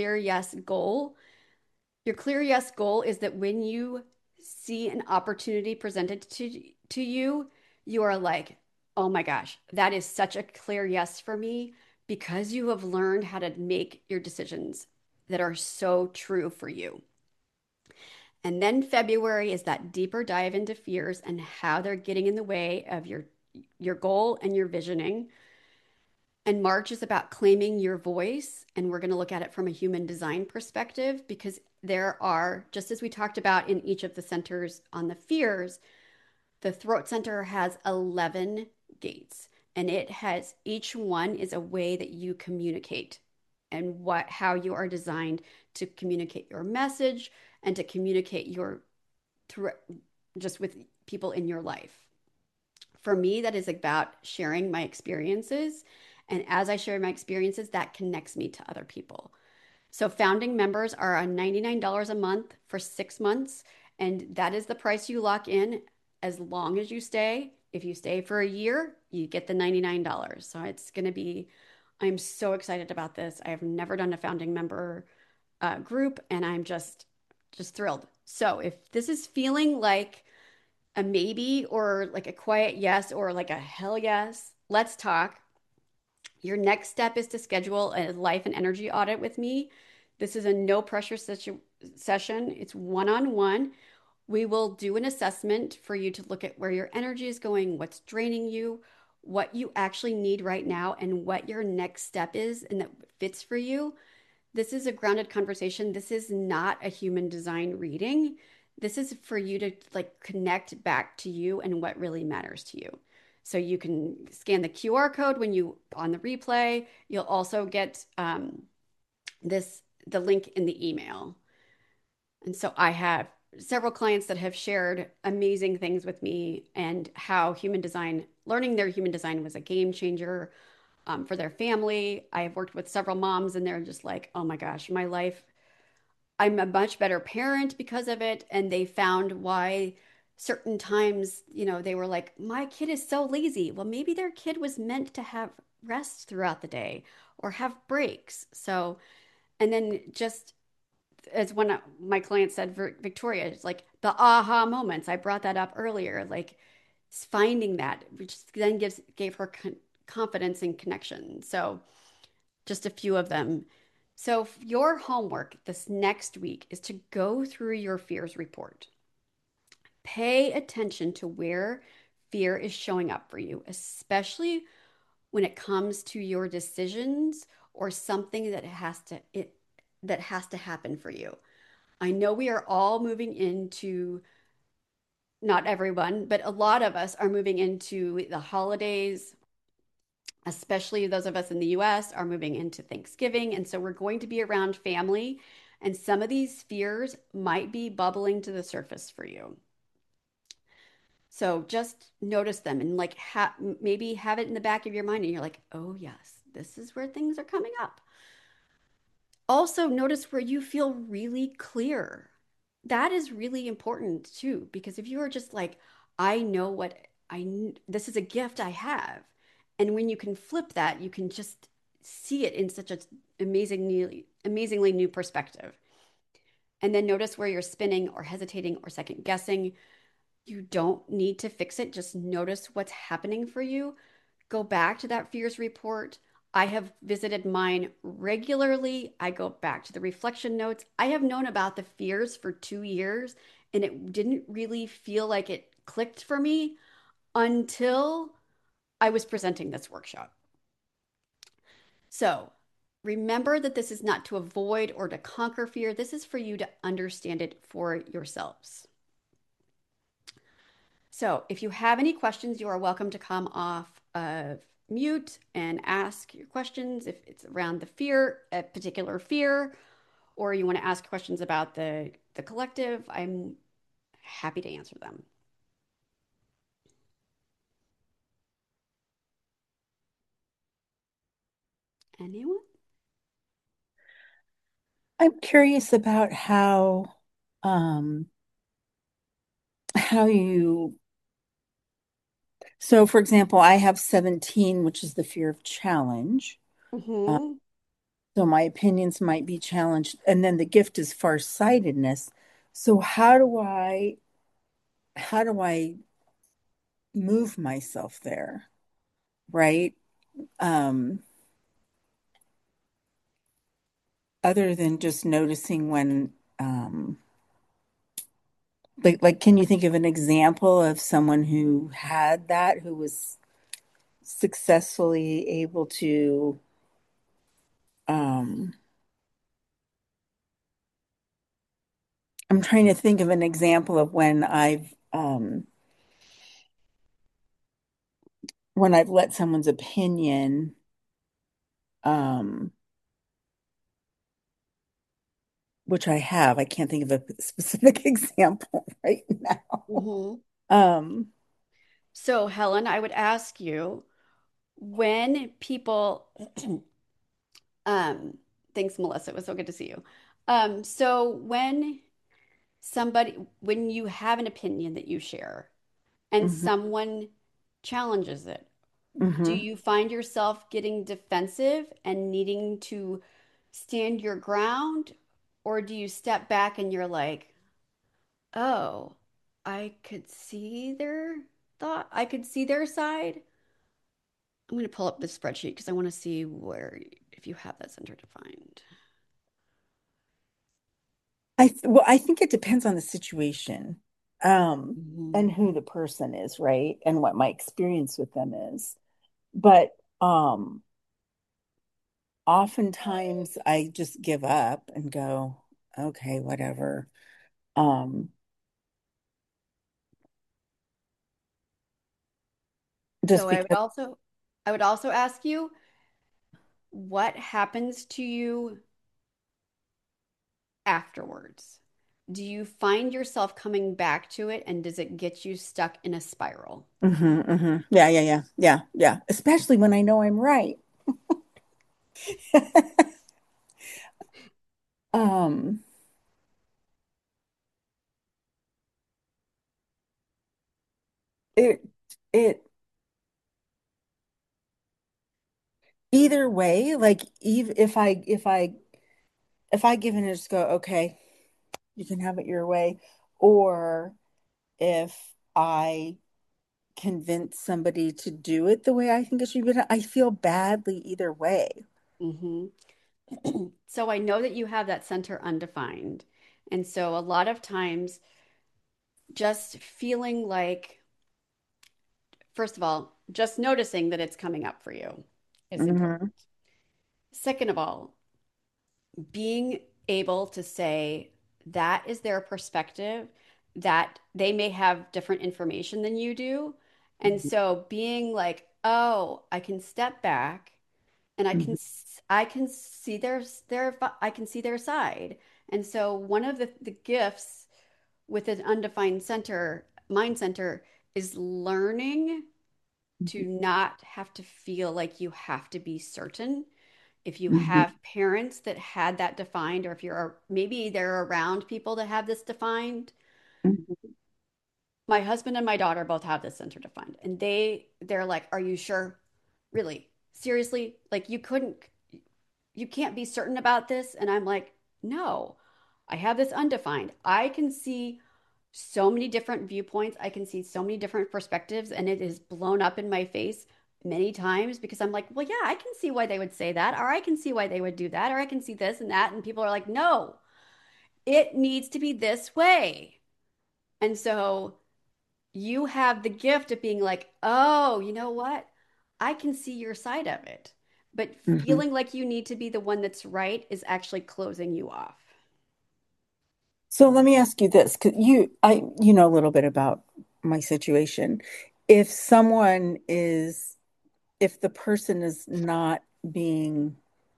your clear yes goal is that when you see an opportunity presented to you, you are like, oh my gosh, that is such a clear yes for me because you have learned how to make your decisions that are so true for you. And then February is that deeper dive into fears and how they're getting in the way of your goal and your visioning. And March is about claiming your voice. And we're going to look at it from a human design perspective because there are, just as we talked about in each of the centers on the fears, the throat center has 11 gates. And each one is a way that you communicate and how you are designed to communicate your message and to communicate your through just with people in your life. For me, that is about sharing my experiences. And as I share my experiences, that connects me to other people. So founding members are on $99 a month for 6 months. And that is the price you lock in as long as you stay. If you stay for a year, you get the $99. So it's going to be, I'm so excited about this. I have never done a founding member group, and I'm just thrilled. So if this is feeling like a maybe or like a quiet yes or like a hell yes. Let's talk. Your next step is to schedule a life and energy audit with me. This is a no pressure session. It's one-on-one. We will do an assessment for you to look at where your energy is going, what's draining you, what you actually need right now, and what your next step is and that fits for you. This is a grounded conversation. This is not a human design reading. This is for you to like connect back to you and what really matters to you. So you can scan the QR code when you on the replay. You'll also get this the link in the email. And so I have several clients that have shared amazing things with me and how human design, learning their human design was a game changer for their family. I have worked with several moms and they're just like, oh my gosh, my life, I'm a much better parent because of it. And they found why certain times, they were like, my kid is so lazy. Well, maybe their kid was meant to have rest throughout the day or have breaks. So, and then just as one of my clients said, Victoria, it's like the aha moments. I brought that up earlier, like finding that, which then gave her confidence and connection. So just a few of them. So your homework this next week is to go through your fears report. Pay attention to where fear is showing up for you, especially when it comes to your decisions or something that has to happen for you. I know we are all moving into, not everyone, but a lot of us are moving into the holidays, especially those of us in the US are moving into Thanksgiving. And so we're going to be around family. And some of these fears might be bubbling to the surface for you. So just notice them and like maybe have it in the back of your mind and you're like, oh, yes, this is where things are coming up. Also, notice where you feel really clear. That is really important too, because if you are just like, I know what this is a gift I have. And when you can flip that, you can just see it in such an amazingly new perspective. And then notice where you're spinning or hesitating or second guessing. You don't need to fix it. Just notice what's happening for you. Go back to that fears report. I have visited mine regularly. I go back to the reflection notes. I have known about the fears for 2 years, and it didn't really feel like it clicked for me until I was presenting this workshop. So remember that this is not to avoid or to conquer fear. This is for you to understand it for yourselves. So if you have any questions, you are welcome to come off of mute and ask your questions if it's around the fear, a particular fear, or you want to ask questions about the collective. I'm happy to answer them. Anyone? I'm curious about um how you so for example, I have 17, which is the fear of challenge. Uh, Mm-hmm. so my opinions might be challenged, and then the gift is farsightedness. So how do I move myself there, right? Um, Other than just noticing when like can you think of an example of someone who had that, who was successfully able to um I'm trying to think of an example of when I've let someone's opinion um which I have. I can't think of a specific example right now. Mm-hmm. Um So, Helen, I would ask you when people, um, thanks, Melissa. It was so good to see you. So when you have an opinion that you share and mhm, someone challenges it, do mhm. you find yourself getting defensive and needing to stand your ground? Or do you step back and you're like, oh? I could see their thought, I could see their side. I'm going to pull up the spreadsheet because I want to see where, if you have that center defined. Well, I think it depends on the situation, Mhm. and who the person is, right? And what my experience with them is. But oftentimes I just give up and go, okay, whatever. Um, just So because. I would also ask you, what happens to you afterwards? Do you find yourself coming back to it and does it get you stuck in a spiral? Yeah, yeah, yeah, yeah, yeah. Especially when I know I'm right. Um, it it either way, like if I give in and just go, okay, you can have it your way, or if I convince somebody to do it the way I think it should be done, I feel badly either way. Hmm. So I know that you have that center undefined. And so a lot of times, just feeling like, first of all, just noticing that it's coming up for you is important. Hmm. Second of all, being able to say that is their perspective, that they may have different information than you do. And so being like, oh, I can step back and Hmm. I can see I can see their side. And so one of the gifts with an undefined center, mind center, is learning to not have to feel like you have to be certain. If you Hmm. have parents that had that defined, or if you're maybe they're around people that have this defined. My husband and my daughter both have this center defined, and they're like, "Are you sure? Really? Seriously? Like you can't be certain about this?" And I'm like, "No, I have this undefined. I can see so many different viewpoints. I can see so many different perspectives, and it is blown up in my face many times because I'm like, well, yeah, I can see why they would say that, or I can see why they would do that, or I can see this and that. And people are like, no, it needs to be this way. And so you have the gift of being like, oh, you know what? I can see your side of it. But Hmm. feeling like you need to be the one that's right is actually closing you off. So let me ask you this, because you know a little bit about my situation. If someone is, if the person is not being,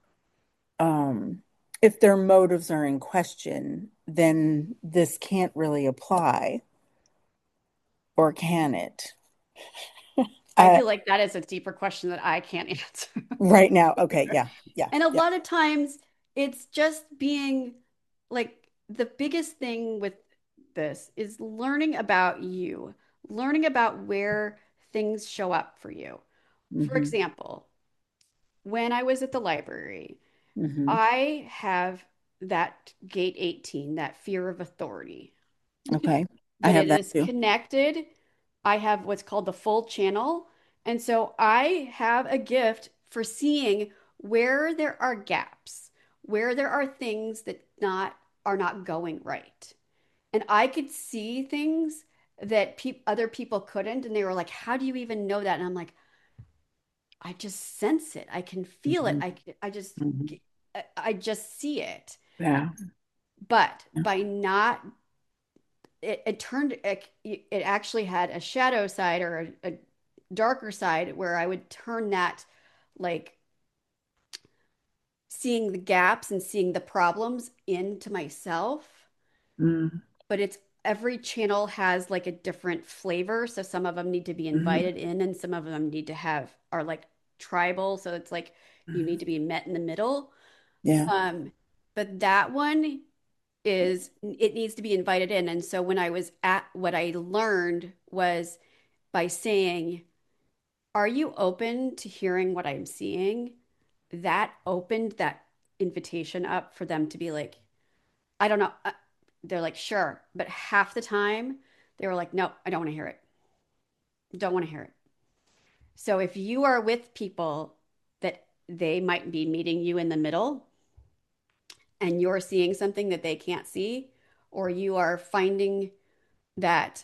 um, if their motives are in question, then this can't really apply, or can it? I Uh, feel like that is a deeper question that I can't answer. right now, okay, yeah, yeah, And a yeah. lot of times it's just being like the biggest thing with this is learning about you, learning about where things show up for you. For Hmm. example, when I was at the library, Hmm. I have that gate 18, that fear of authority, Okay, I but have it that is too. connected. I have what's called the full channel. And so I have a gift for seeing where there are gaps, where there are things that not are not going right. And I could see things that other people couldn't. And they were like, how do you even know that? And I'm like, I just sense it. I can feel it. Hmm. Hmm. I just see it. Yeah. But by not it turned it actually had a shadow side or a darker side where I would turn that like seeing the gaps and seeing the problems into myself. Mm-hmm. But it's every channel has like a different flavor. So some of them need to be Hmm. invited in and some of them need to have are like tribal. So it's like you need to be met in the middle. Yeah. Um, but that one is it needs to be invited in. And so when I was at what I learned was by saying, are you open to hearing what I'm seeing? That opened that invitation up for them to be like, I don't know. They're like, sure. But half the time, They were like, no, I don't want to hear it. Don't want to hear it. So if you are with people that they might be meeting you in the middle and you're seeing something that they can't see, or you are finding that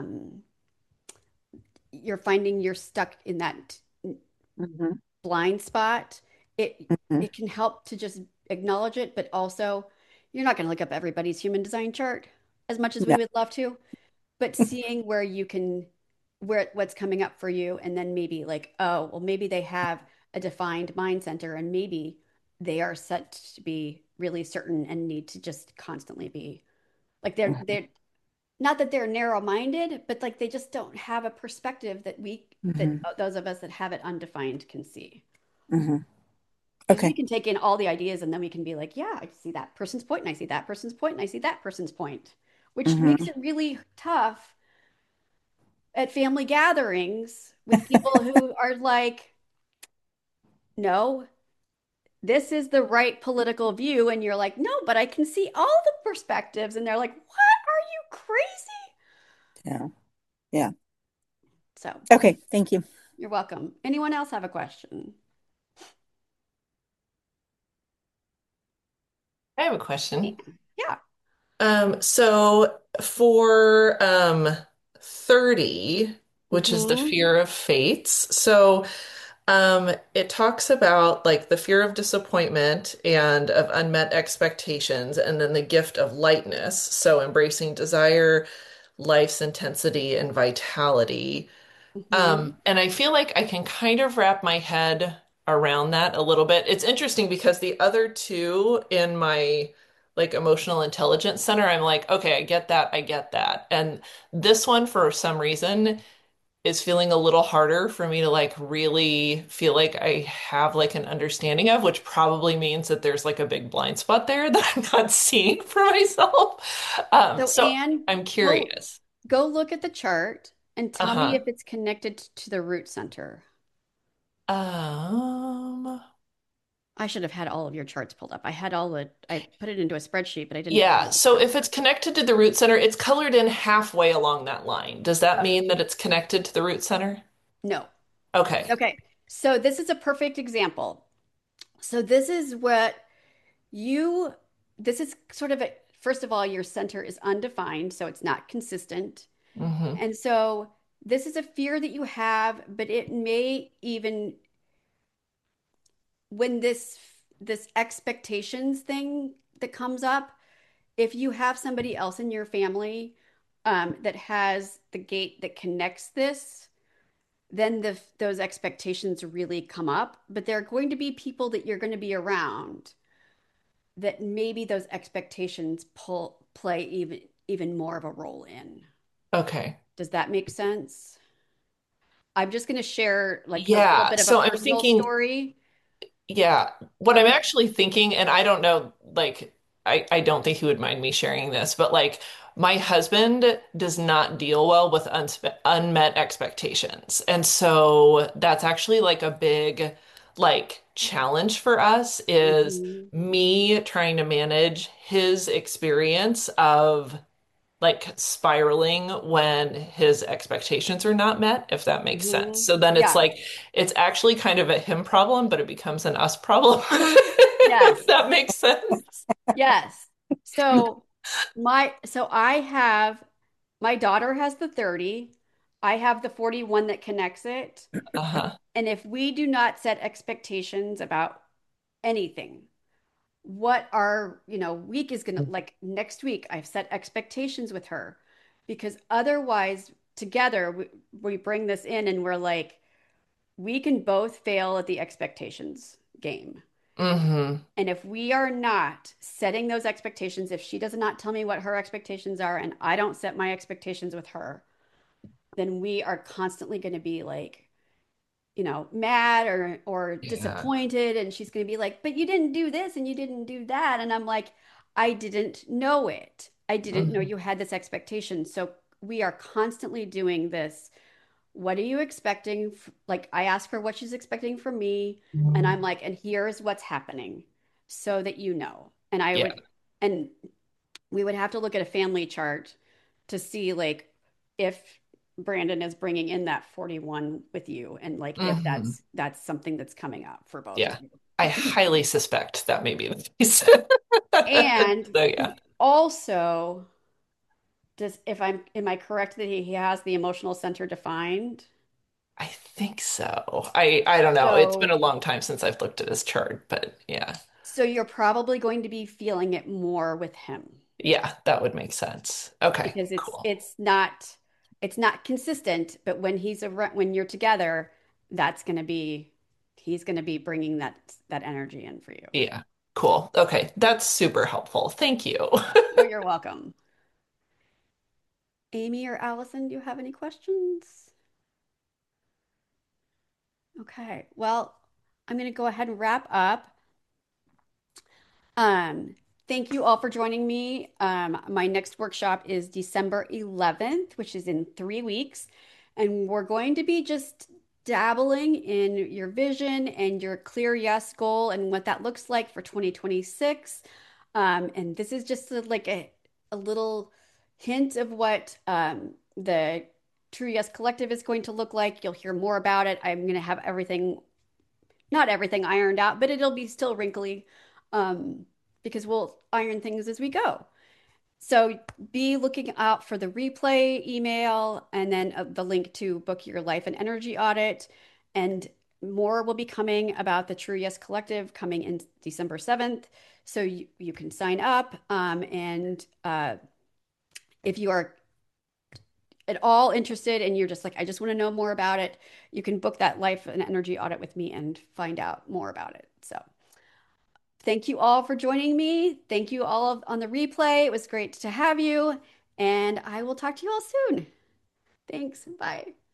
you're finding you're stuck in that Hmm. blind spot, it Hmm. it can help to just acknowledge it, but also you're not going to look up everybody's human design chart as much as we Yeah. would love to, but seeing where you can where what's coming up for you and then maybe like, oh, well maybe they have a defined mind center and maybe they are set to be really certain and need to just constantly be like they're not that they're narrow-minded, but like they just don't have a perspective that we that Hmm. those of us that have it undefined can see. Hmm. Because we Okay. can take in all the ideas and then we can be like, yeah, I see that person's point and I see that person's point and I see that person's point, which makes Hmm. it really tough at family gatherings with people who are like, no, this is the right political view. And you're like, no, but I can see all the perspectives. And they're like, what? Are you crazy? Yeah. Yeah. So Okay. Thank you. you're welcome. Anyone else have a question? I have a question. Yeah. So for 30, which is the Hmm. fear of fates, so it talks about like the fear of disappointment and of unmet expectations, and then the gift of lightness. So embracing desire, life's intensity, and vitality. Hmm. And I feel like I can kind of wrap my head around that a little bit. It's interesting because the other two in my like emotional intelligence center, I'm like, okay, I get that, I get that. And this one, for some reason, is feeling a little harder for me to like really feel like I have like an understanding of, which probably means that there's like a big blind spot there that I'm not seeing for myself. So So Anne, I'm go curious. go look at the chart and tell me Uh-huh. if it's connected to the root center. Um, I should have had all of your charts pulled up. I put it into a spreadsheet, but I didn't pull Yeah, all the so charts if up. it's connected to the root center, it's colored in halfway along that line. Does that Uh, mean that it's connected to the root center? no. Okay. Okay. So this is a perfect example. So this is what you, this is sort of first of all, your center is undefined, so it's not consistent. Hmm. And so this is a fear that you have, but it may even when this expectations thing that comes up, if you have somebody else in your family that has the gate that connects this, then those expectations really come up. But there are going to be people that you're going to be around that maybe those expectations play even more of a role in. Okay. Does that make sense? I'm just going to share like a little Yeah, bit of a so I'm personal thinking, story. yeah, what I'm Okay. actually thinking, and I don't know, like, I don't think he would mind me sharing this, but like, my husband does not deal well with unmet expectations. And so that's actually like a big, like, challenge for us is Hmm. me trying to manage his experience of like spiraling when his expectations are not met, if that makes sense. Hmm. So then it's Yeah. like, it's actually kind of a him problem, but it becomes an us problem, Yes. if that makes sense. Yes. So I have my daughter has the 30. I have the 41 that connects it. Uh-huh. And if we do not set expectations about anything, what our, week is gonna like next week, I've set expectations with her because otherwise together we bring this in and we're like, we can both fail at the expectations game. Hmm. And if we are not setting those expectations, if she does not tell me what her expectations are and I don't set my expectations with her, then we are constantly going to be like, mad or Yeah. disappointed. And she's going to be like, but you didn't do this and you didn't do that. And I'm like, I didn't know it. I didn't know Hmm. you had this expectation. So we are constantly doing this. What are you expecting? Like, I ask her what she's expecting from me, and I'm like, and here's what's happening so that you know. Yeah. And we would have to look at a family chart to see, like, if Brandon is bringing in that 41 with you and like if Hmm. that's something that's coming up for both of Yeah. you. I highly suspect that may be the case. And So yeah, also, does if I'm am I correct that he has the emotional center defined? I think so. I don't know. It's been So a long time since I've looked at his chart, but yeah. so you're probably going to be feeling it more with him Yeah, that would make sense. Okay, because cool. it's not consistent, but when he's around when you're together, that's going to be he's going to be bringing that energy in for you. Yeah, cool. Okay, that's super helpful. Thank you. Oh, you're welcome. Amy or Allison, do you have any questions? Okay. Well, I'm going to go ahead and wrap up. Um, Thank you all for joining me. My next workshop is December 11th, which is in 3 weeks. And we're going to be just dabbling in your vision and your clear yes goal and what that looks like for 2026. And this is just like a little hint of what the True Yes Collective is going to look like. You'll hear more about it. I'm going to have everything not everything ironed out, but it'll be still wrinkly um, because we'll iron things as we go. So be looking out for the replay email and then the link to book your life and energy audit. And more will be coming about the True Yes Collective coming in December 7th. So you can sign up. And if you are at all interested and you're just like, I just want to know more about it, you can book that life and energy audit with me and find out more about it. So thank you all for joining me. Thank you all on the replay. It was great to have you. And I will talk to you all soon. Thanks. Bye.